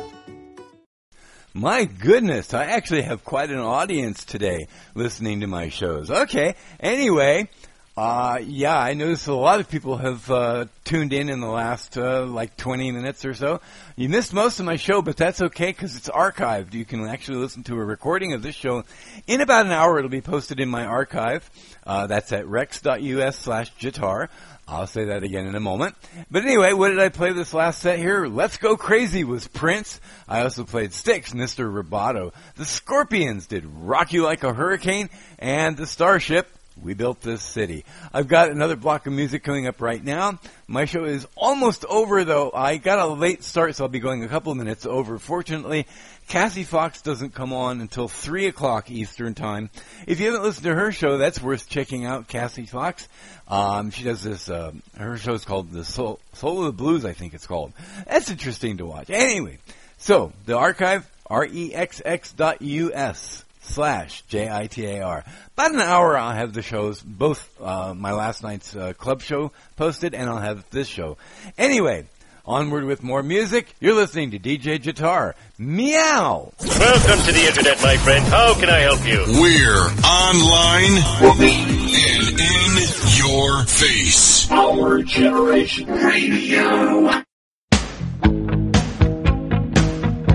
My goodness, I actually have quite an audience today listening to my shows. Okay, anyway, uh, yeah, I noticed a lot of people have uh, tuned in in the last, uh, like, twenty minutes or so. You missed most of my show, but that's okay because it's archived. You can actually listen to a recording of this show. In about an hour, it'll be posted in my archive. Uh, that's at rex.us slash jitar. I'll say that again in a moment. But anyway, what did I play this last set here? Let's Go Crazy was Prince. I also played Styx, Mister Roboto. The Scorpions did Rock You Like a Hurricane. And the Starship, We Built This City. I've got another block of music coming up right now. My show is almost over, though. I got a late start, so I'll be going a couple minutes over. Fortunately, Cassie Fox doesn't come on until three o'clock Eastern Time. If you haven't listened to her show, that's worth checking out, Cassie Fox. Um, she does this, uh, her show's called The Soul, Soul of the Blues, I think it's called. That's interesting to watch. Anyway, so, the archive, rexx dot us slash J I T A R. About an hour I'll have the shows, both uh, my last night's uh, club show posted, and I'll have this show. Anyway, onward with more music. You're listening to D J Jitar. Meow! Welcome to the internet, my friend. How can I help you? We're online and in your face. Our Generation Radio.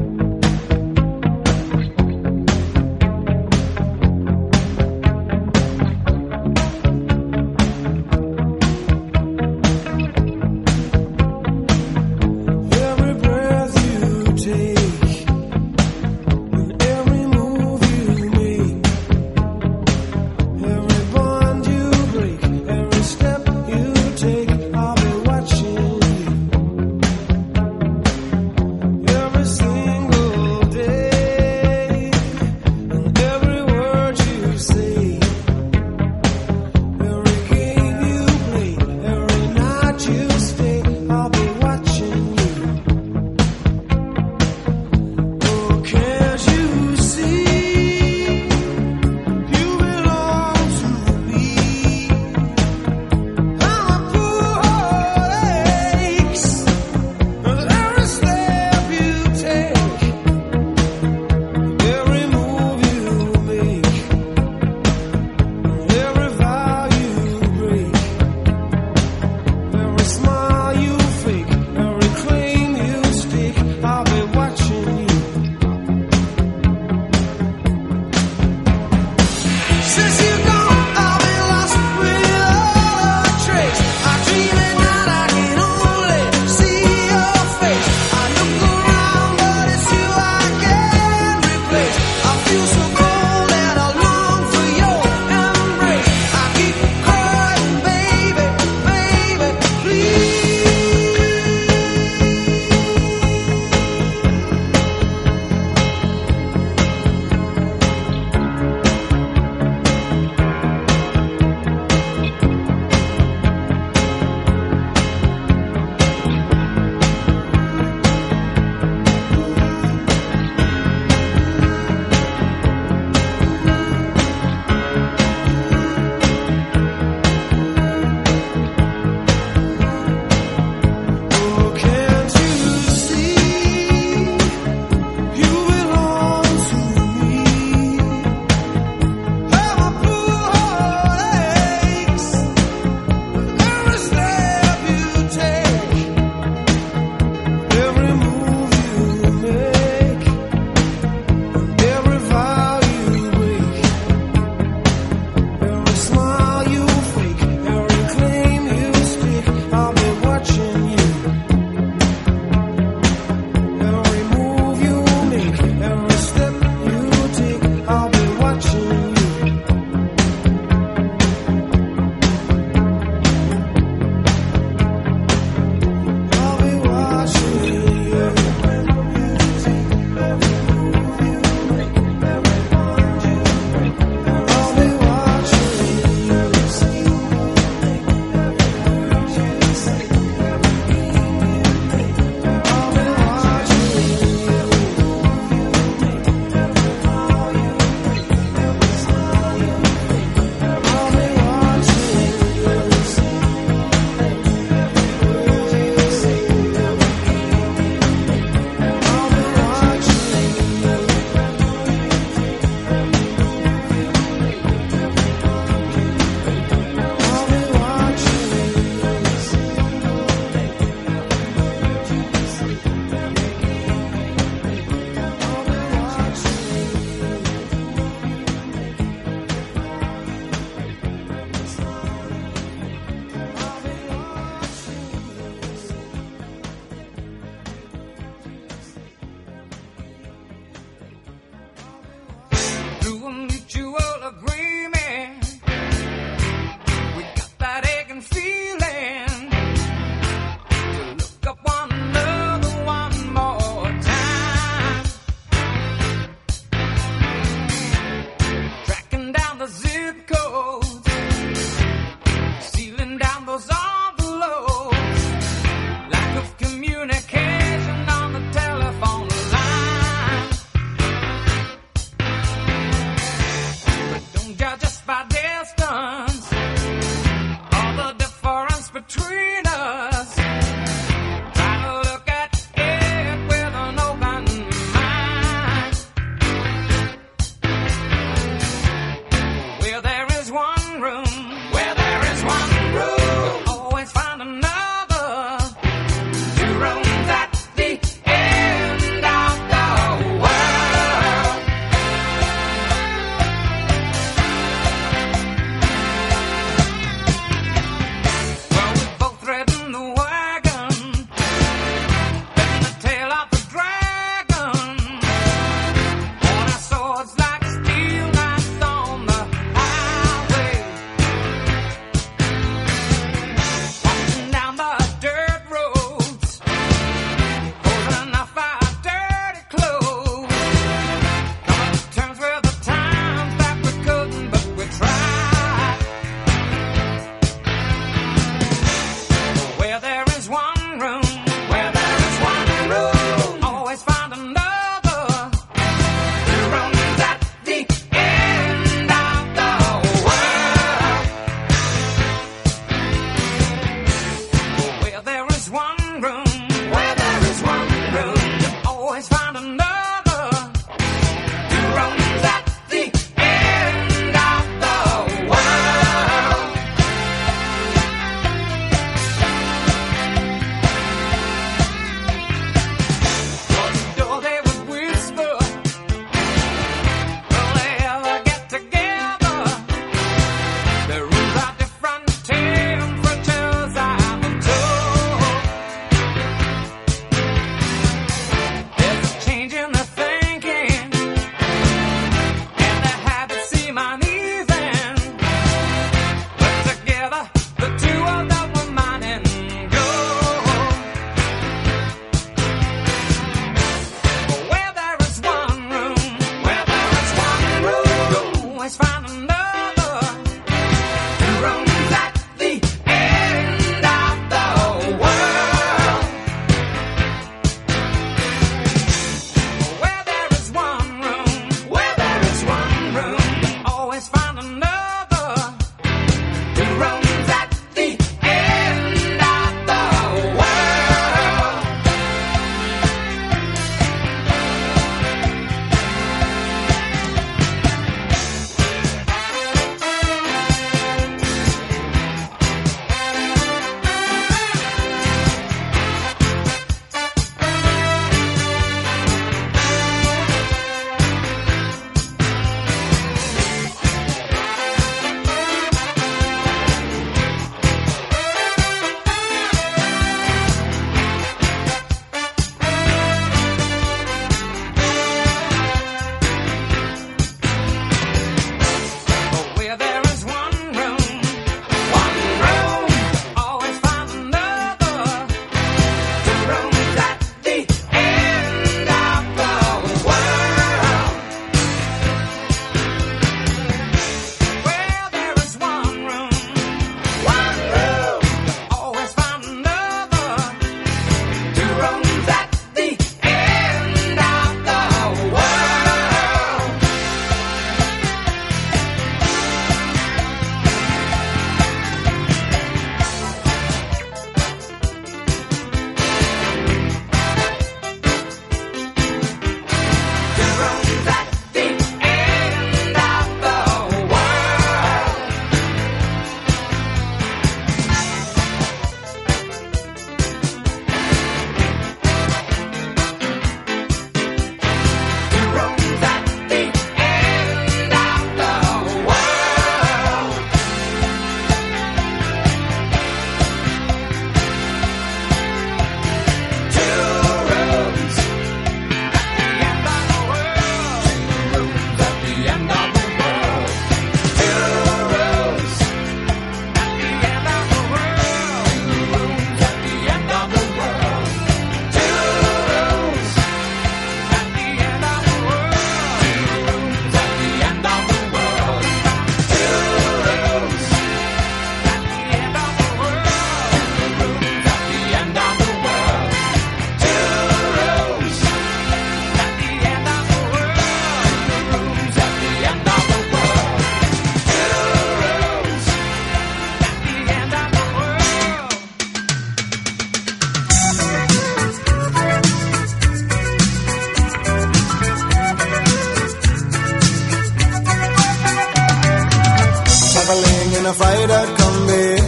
fight at Combi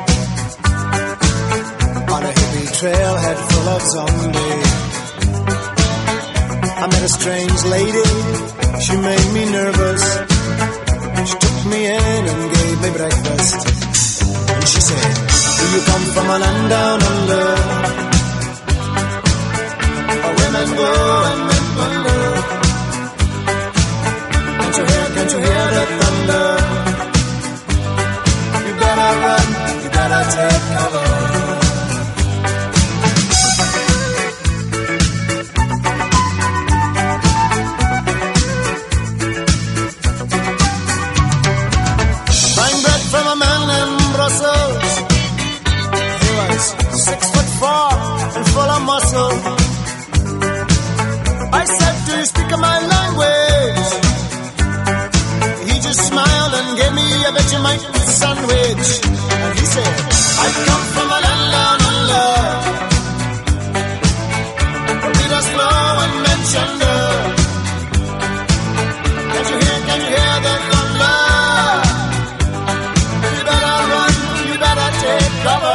on a hippie trailhead full of zombies. I met a strange lady, she made me nervous. She took me in and gave me breakfast. And she said, do you come from a land down under? Where women go and men wonder. Can't you hear, can't you hear the thunder? You better run, you better take cover. Six foot four and full of muscle. I said, do you speak my language? He just smiled and gave me a Vegemite sandwich. And he said, I come from a land down under. Read us slow and mention the. Can't you hear, can you hear the thunder? You better run, you better take cover.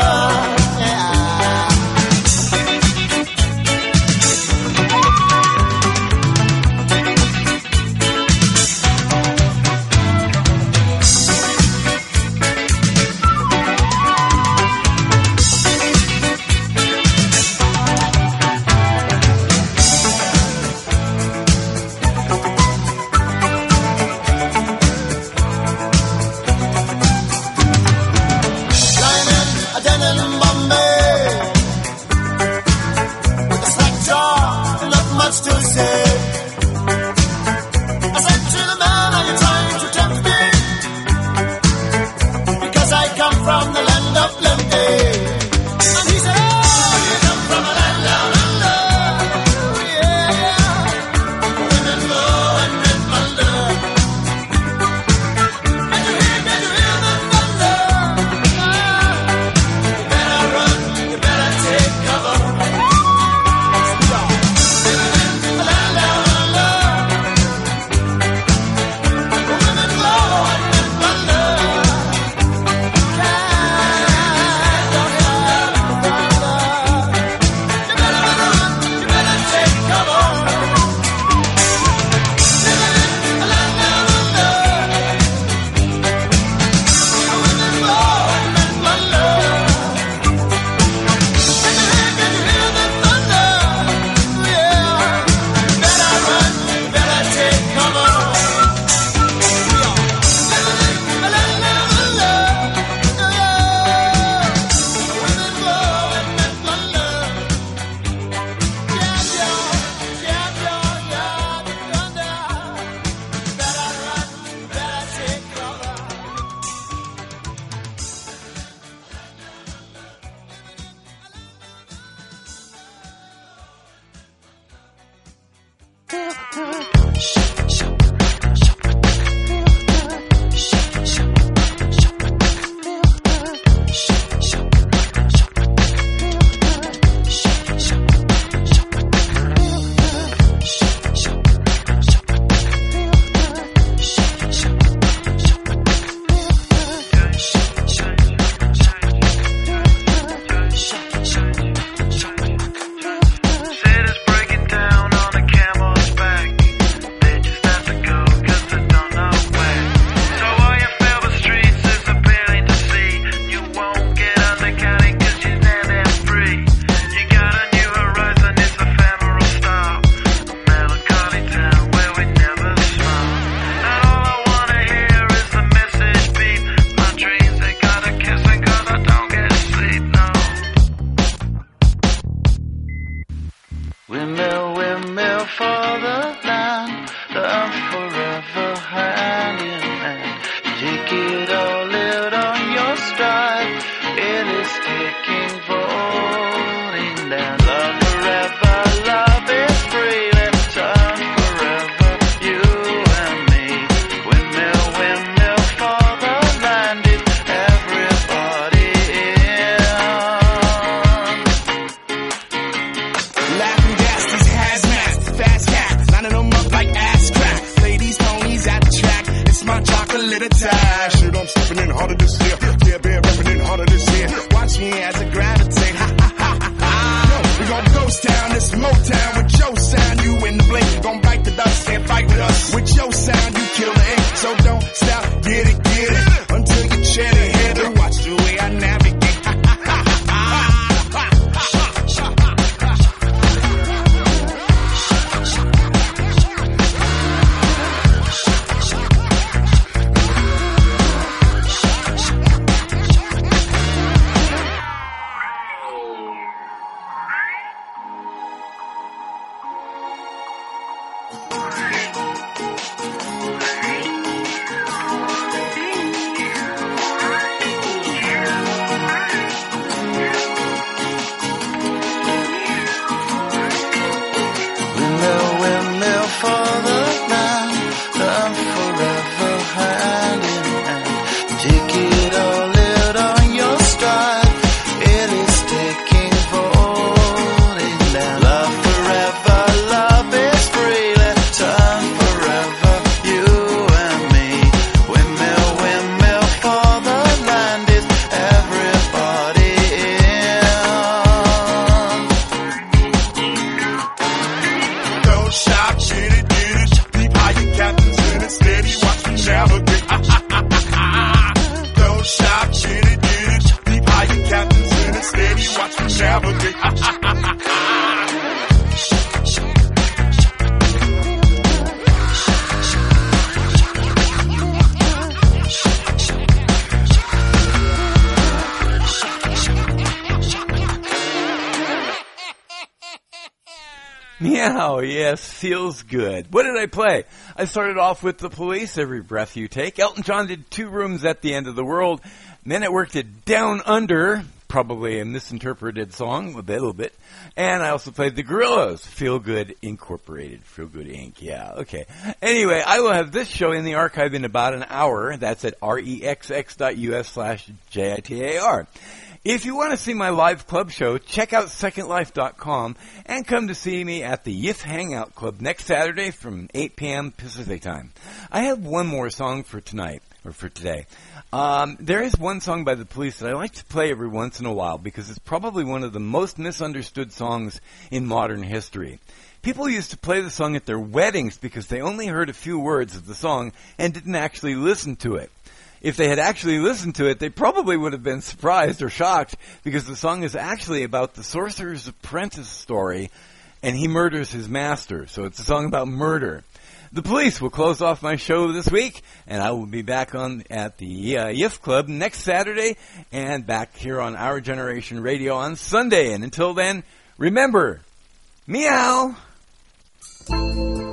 little time. Shit, I'm stepping in harder this year. ain't gon' bite the dust, can't fight with us. With your sound, you kill the ink. So don't stop, get it, get it. Until you chat ahead and watch the way I navigate. Meow, yes, feels good. What did I play? I started off with The Police, Every Breath You Take. Elton John did Two Rooms at the End of the World. Men at Work did Down Under, probably a misinterpreted song, a little bit. And I also played The Gorillaz, Feel Good Incorporated. Feel Good Incorporated, yeah, okay. Anyway, I will have this show in the archive in about an hour. That's at rexx.us slash J-I-T-A-R. If you want to see my live club show, check out second life dot com and come to see me at the Yiff Hangout Club next Saturday from eight p.m. Pacific time. I have one more song for tonight, or for today. Um, there is one song by The Police that I like to play every once in a while because it's probably one of the most misunderstood songs in modern history. People used to play the song at their weddings because they only heard a few words of the song and didn't actually listen to it. If they had actually listened to it, they probably would have been surprised or shocked because the song is actually about the sorcerer's apprentice story and he murders his master. So it's a song about murder. The Police will close off my show this week, and I will be back on at the uh, Yiff Club next Saturday and back here on Our Generation Radio on Sunday. And until then, remember, meow!